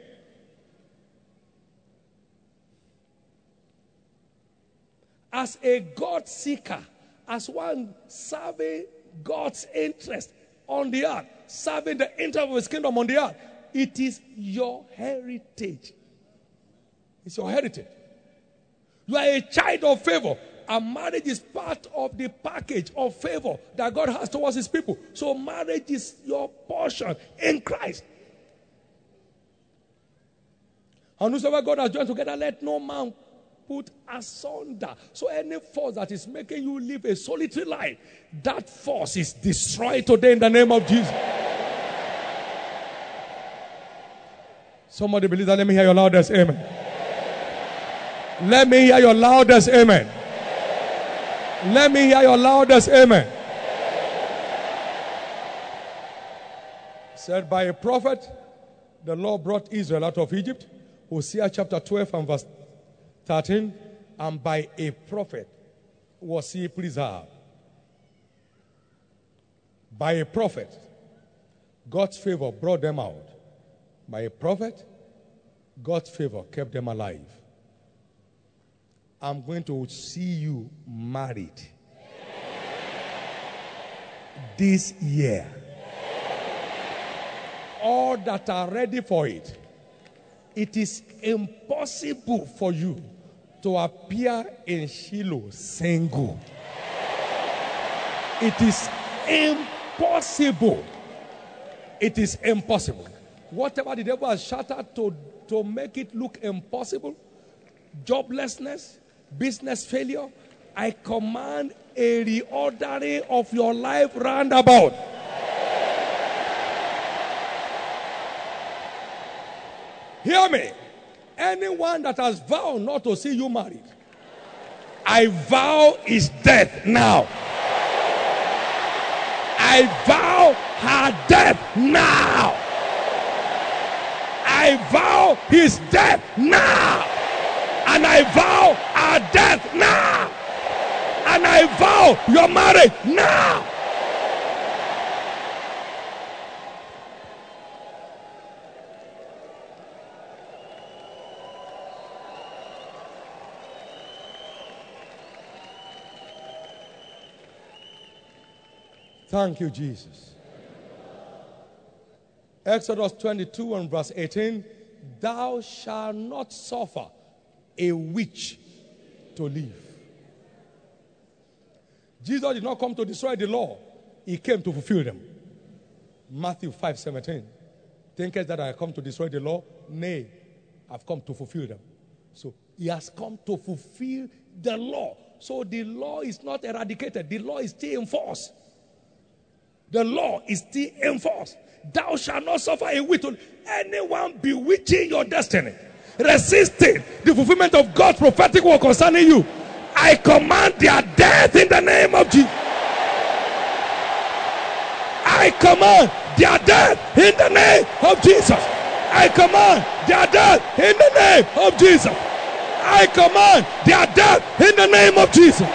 As a God seeker, as one serving God's interest on the earth, serving the interest of his kingdom on the earth, it is your heritage. It's your heritage. You are a child of favor. And marriage is part of the package of favor that God has towards his people. So marriage is your portion in Christ. And whosoever God has joined together, let no man put asunder. So any force that is making you live a solitary life, that force is destroyed today in the name of Jesus. Somebody believe that? Let me hear your loudest amen. Let me hear your loudest amen. Let me hear your loudest amen. Said by a prophet, the Lord brought Israel out of Egypt. Hosea chapter twelve and verse thirteen. And by a prophet was he preserved. By a prophet, God's favor brought them out. By a prophet, God's favor kept them alive. I'm going to see you married this year. All that are ready for it. It is impossible for you to appear in Shiloh single. It is impossible. It is impossible. Whatever the devil has shattered to, to make it look impossible, joblessness, business failure, I command a reordering of your life roundabout. Hear me. Anyone that has vowed not to see you married, I vow his death now. I vow her death now. I vow his death now. And I vow our death now. And I vow your marriage now. Thank you, Jesus. Exodus twenty-two and verse eighteen. Thou shalt not suffer a witch to live. Jesus did not come to destroy the law. He came to fulfill them. Matthew five seventeen. Thinkest that I come to destroy the law? Nay, I've come to fulfill them. So he has come to fulfill the law. So the law is not eradicated. The law is still in force. The law is still in force. Thou shalt not suffer a witch to live. Anyone bewitching your destiny, resisting the fulfillment of God's prophetic word concerning you, I command their death in the name of Jesus. I command their death in the name of Jesus. I command their death in the name of Jesus. I command their death in the name of Jesus.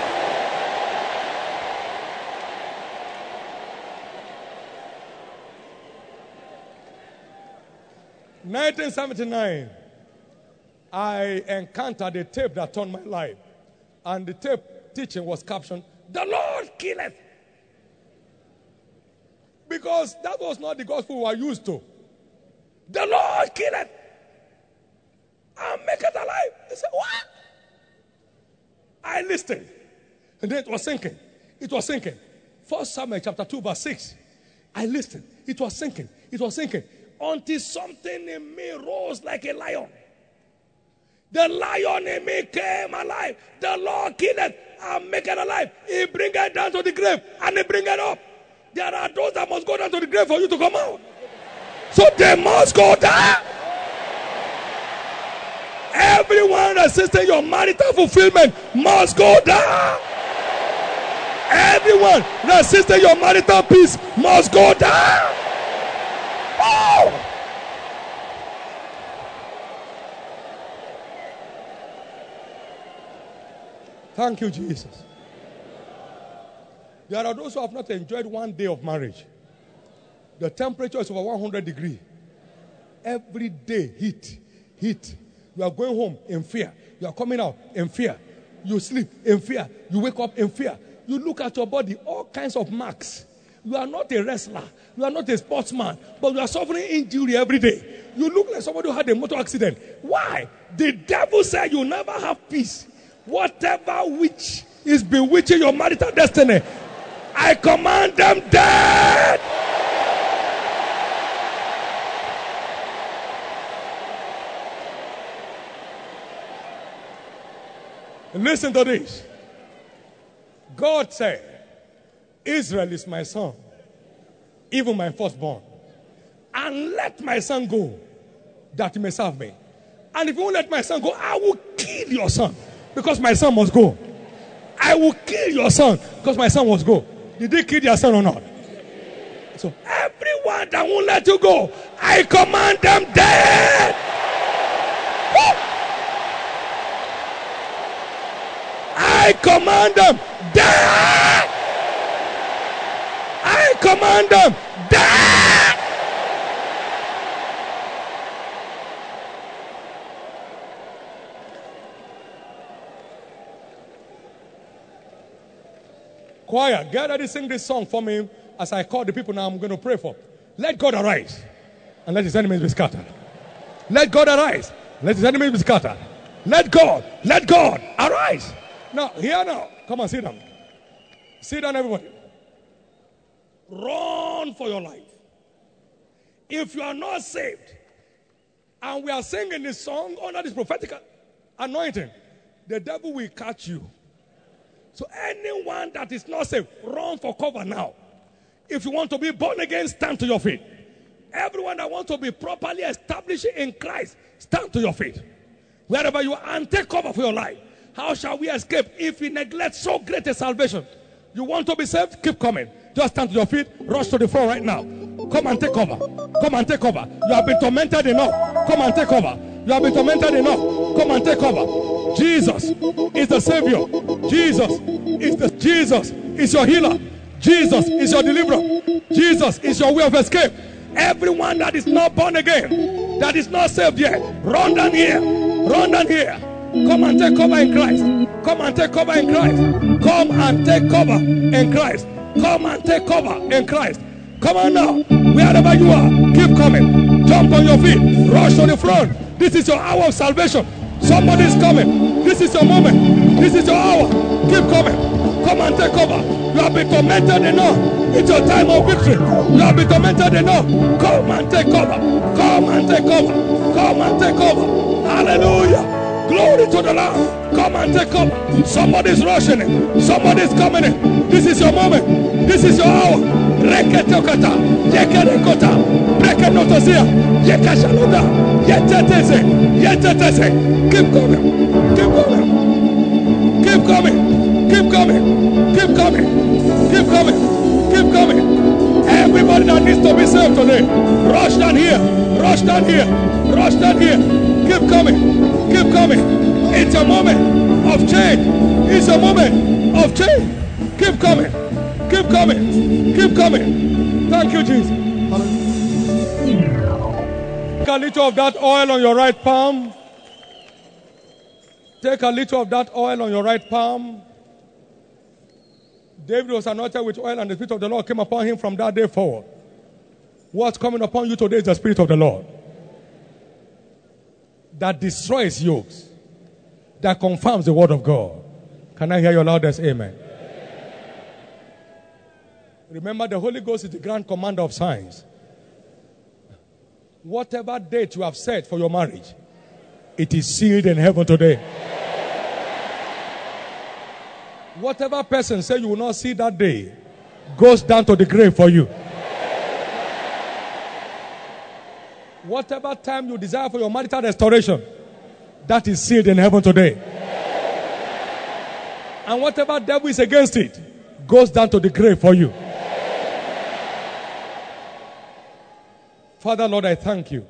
nineteen seventy-nine, I encountered a tape that turned my life. And the tape teaching was captioned, "The Lord killeth." Because that was not the gospel we were used to. The Lord killeth and make it alive. They said, what? I listened. And then it was sinking. It was sinking. First Samuel chapter two verse six. I listened. It was sinking. It was sinking. Until something in me rose like a lion. The lion in me came alive. The Lord killeth and make it alive. He bring it down to the grave and he bring it up. There are those that must go down to the grave for you to come out. So they must go down. Every
Everyone resisting your marital fulfillment must go down. Everyone resisting your marital peace must go down. Oh! Thank you, Jesus. There are those who have not enjoyed one day of marriage. The temperature is over one hundred degrees. Every day, heat, heat. You are going home in fear. You are coming out in fear. You sleep in fear. You wake up in fear. You look at your body, all kinds of marks. You are not a wrestler. You are not a sportsman. But you are suffering injury every day. You look like somebody who had a motor accident. Why? The devil said you never have peace. Whatever witch is bewitching your marital destiny, I command them dead. Listen to this. God said, Israel is my son, even my firstborn. And let my son go, that he may serve me. And if you won't let my son go, I will kill your son, because my son must go. I will kill your son, because my son must go. Did they kill your son or not? So everyone that won't let you go, I command them dead. Woo! I command them dead. I command them dead. Choir, get ready to sing this song for me as I call the people now I'm going to pray for. Let God arise and let his enemies be scattered. Let God arise. Let his enemies be scattered. Let God, let God arise. Now, here now. Come on, sit down. Sit down, everybody. Run for your life. If you are not saved, and we are singing this song under this prophetic anointing, the devil will catch you. So anyone that is not saved, run for cover now. If you want to be born again, stand to your feet. Everyone that wants to be properly established in Christ, stand to your feet. Wherever you are, and take cover for your life. How shall we escape if we neglect so great a salvation? You want to be saved? Keep coming. Just stand to your feet. Rush to the floor right now. Come and take cover. Come and take cover. You have been tormented enough. Come and take cover. You have been tormented enough. Come and take cover. Jesus is the Savior. Jesus is the Jesus is your healer. Jesus is your deliverer. Jesus is your way of escape. Everyone that is not born again, that is not saved yet, run down here. Run down here. Come and take cover in Christ. Come and take cover in Christ. Come and take cover in Christ. Come and take cover in Christ. Come on now. Wherever you are, keep coming. Jump on your feet. Rush to the front. This is your hour of salvation. Somebody is coming. This is your moment. This is your hour. Keep coming. Come and take cover. You have been tormented enough. It's your time of victory. You have been tormented enough. Come and take cover. Come and take cover. Come and take cover. Hallelujah. Glory to the Lord. Come and take cover. Somebody's rushing in. Somebody's coming in. This is your moment. This is your hour. Reketokata. Yekerekota. Brekenotosia. Yekashaluda. Yetetese. Yetetese. Keep coming. Keep coming. Keep coming. Keep coming. Keep coming. Keep coming. Keep coming. Everybody that needs to be saved today, rush down here. Rush down here. Rush down here. Keep coming. Keep coming. It's a moment of change. It's a moment of change. Keep coming. Keep coming. Keep coming. Thank you, Jesus. Take a little of that oil on your right palm. Take a little of that oil on your right palm. David was anointed with oil, and the Spirit of the Lord came upon him from that day forward. What's coming upon you today is the Spirit of the Lord that destroys yokes, that confirms the word of God. Can I hear your loudest amen? Amen. Remember, the Holy Ghost is the grand commander of signs. Whatever date you have set for your marriage, it is sealed in heaven today. Whatever person say you will not see that day goes down to the grave for you. Whatever time you desire for your marital restoration,
that is sealed in heaven today. And whatever devil is against it goes down to the grave for you. Father, Lord, I thank you.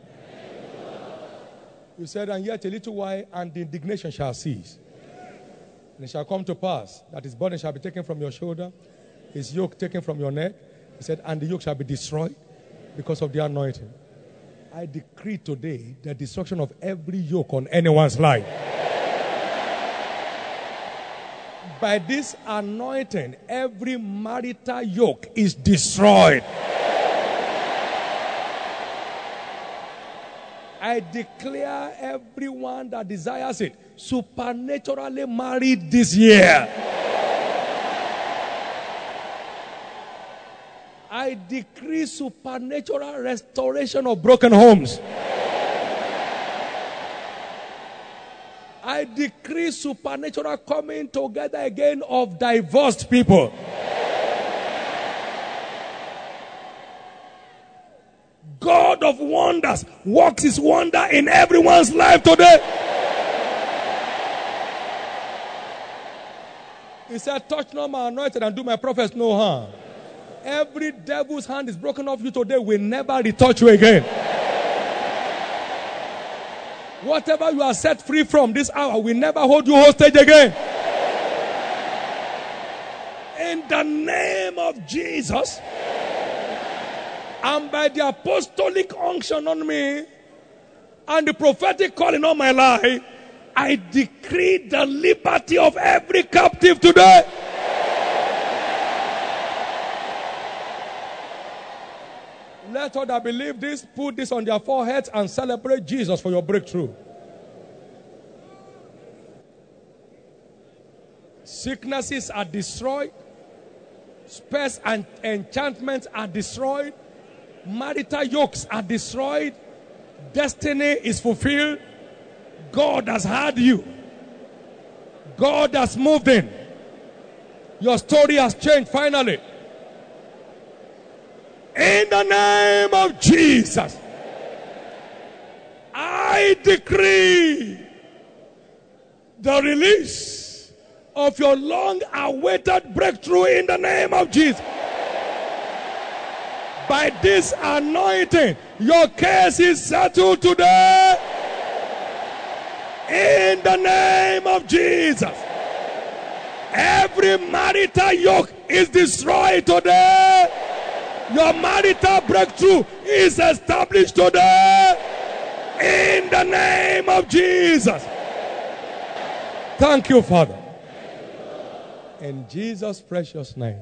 You said, and yet a little while, and the indignation shall cease. And it shall come to pass that his burden shall be taken from your shoulder, his yoke taken from your neck. He said, and the yoke shall be destroyed because of the anointing. I decree today the destruction of every yoke on anyone's life. By this anointing, every marital yoke is destroyed. I declare everyone that desires it supernaturally married this year. I decree supernatural restoration of broken homes. I decree supernatural coming together again of divorced people. God of wonders works his wonder in everyone's life today. He said, touch not my anointed and do my prophets no harm. Every devil's hand is broken off you today will never retouch you again. Whatever you are set free from this hour will never hold you hostage again. In the name of Jesus, and by the apostolic unction on me and the prophetic calling on my life, I decree the liberty of every captive today. Let all that believe this put this on their foreheads and celebrate Jesus for your breakthrough. Sicknesses are destroyed. Spells and enchantments are destroyed. Marital yokes are destroyed. Destiny is fulfilled. God has heard you. God has moved in. Your story has changed finally. In the name of Jesus, I decree the release of your long-awaited breakthrough in the name of Jesus. By this anointing, your case is settled today. In the name of Jesus, every marital yoke is destroyed today. Your marital breakthrough is established today. In the name of Jesus. Thank you, Father. In Jesus' precious name.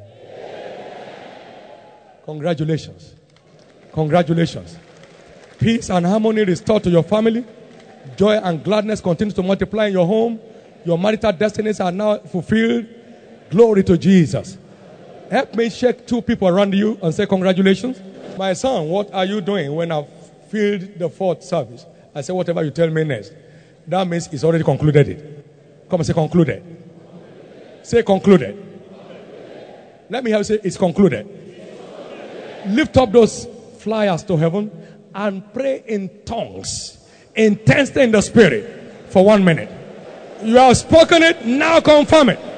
Congratulations. Congratulations. Peace and harmony restored to your family. Joy and gladness continue to multiply in your home. Your marital destinies are now fulfilled. Glory to Jesus. Help me shake two people around you and say congratulations. My son, what are you doing when I've filled the fourth service? I say whatever you tell me next. That means it's already concluded it. Come and say concluded. Say concluded. Let me have you say it's concluded. Lift up those flyers to heaven and pray in tongues, intensely in the spirit for one minute. You have spoken it, now confirm it.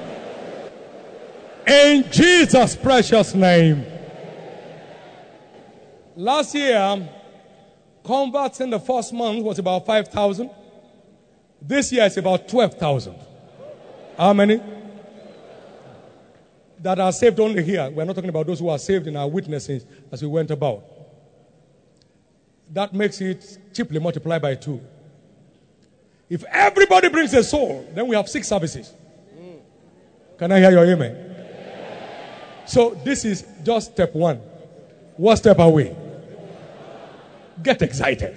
In Jesus' precious name. Last year, converts in the first month was about five thousand. This year it's about twelve thousand. How many? That are saved only here. We're not talking about those who are saved in our witnesses as we went about. That makes it cheaply multiplied by two. If everybody brings a soul, then we have six services. Can I hear your amen? So this is just step one. One step away. Get excited.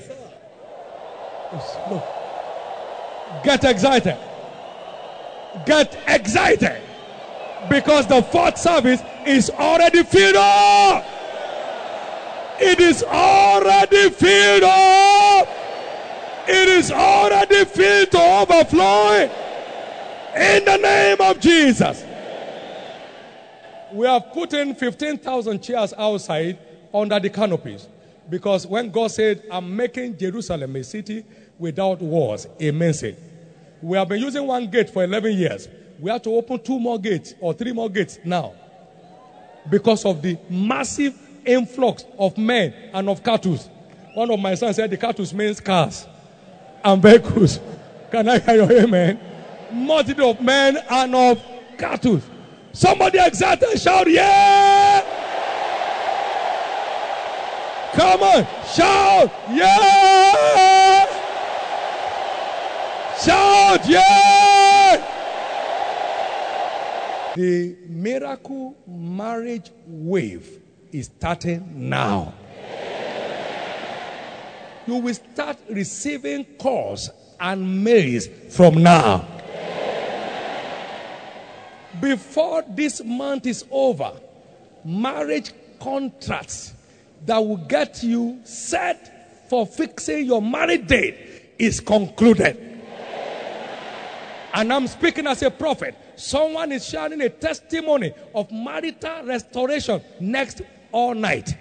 Get excited. Get excited. Because the fourth service is already filled up. It is already filled up. It is already filled to overflowing. In the name of Jesus. We have put in fifteen thousand chairs outside under the canopies. Because when God said, I'm making Jerusalem a city without walls, Amen said, We have been using one gate for eleven years. We have to open two more gates or three more gates now because of the massive influx of men and of cattle. One of my sons said the cattle means cars and vehicles. Can I hear your amen? Multitude of men and of cattle. Somebody excited and shout, yeah! Come on, shout, yeah! Shout, yeah! The miracle marriage wave is starting now. You will start receiving calls and mails from now. Before this month is over, marriage contracts that will get you set for fixing your marriage date is concluded. And I'm speaking as a prophet. Someone is sharing a testimony of marital restoration next all night.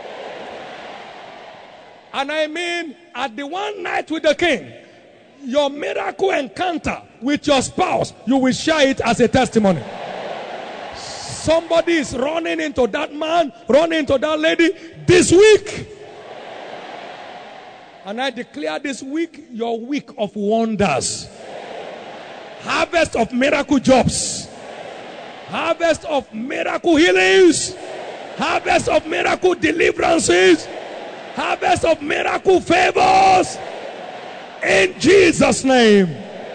And I mean, at the one night with the king, your miracle encounter with your spouse, you will share it as a testimony. Somebody is running into that man, running into that lady this week. And I declare this week your week of wonders. Harvest of miracle jobs. Harvest of miracle healings. Harvest of miracle deliverances. Harvest of miracle favors. In Jesus' name.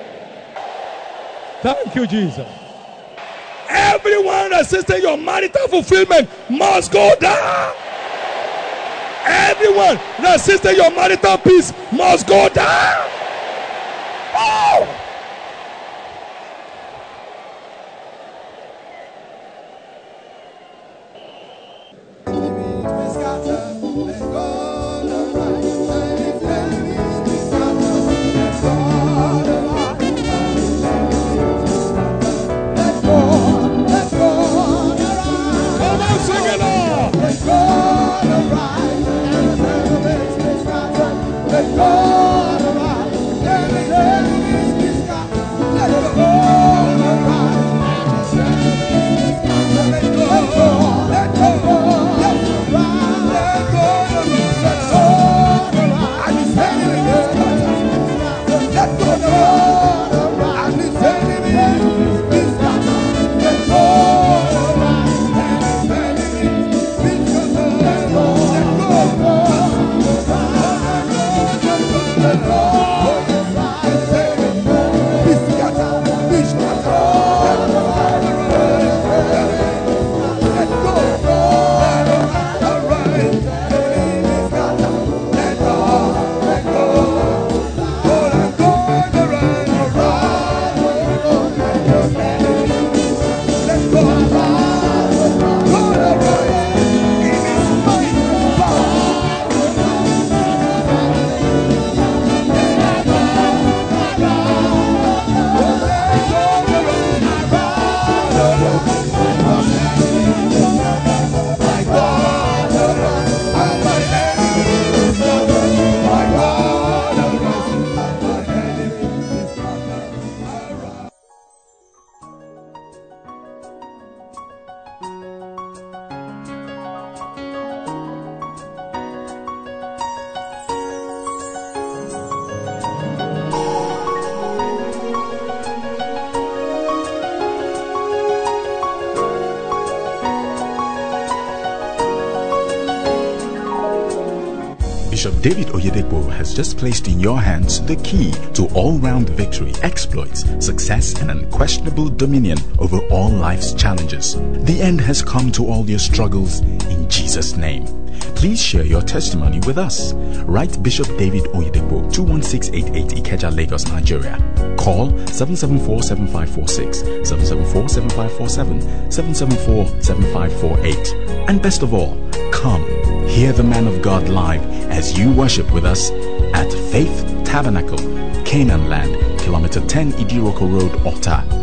Thank you, Jesus. Everyone resisting your marital fulfillment must go down. Everyone resisting your marital peace must go down. Oh!
Bishop David Oyedepo has just placed in your hands the key to all-round victory, exploits, success, and unquestionable dominion over all life's challenges. The end has come to all your struggles in Jesus' name. Please share your testimony with us. Write Bishop David Oyedepo, two one six eight eight Ikeja, Lagos, Nigeria. Call seven seven four, seven five four six, seven seven four, seven five four seven, seven seven four, seven five four eight. And best of all, come hear the man of God live as you worship with us at Faith Tabernacle, Canaan Land, Kilometer ten Idiroko Road, Otta.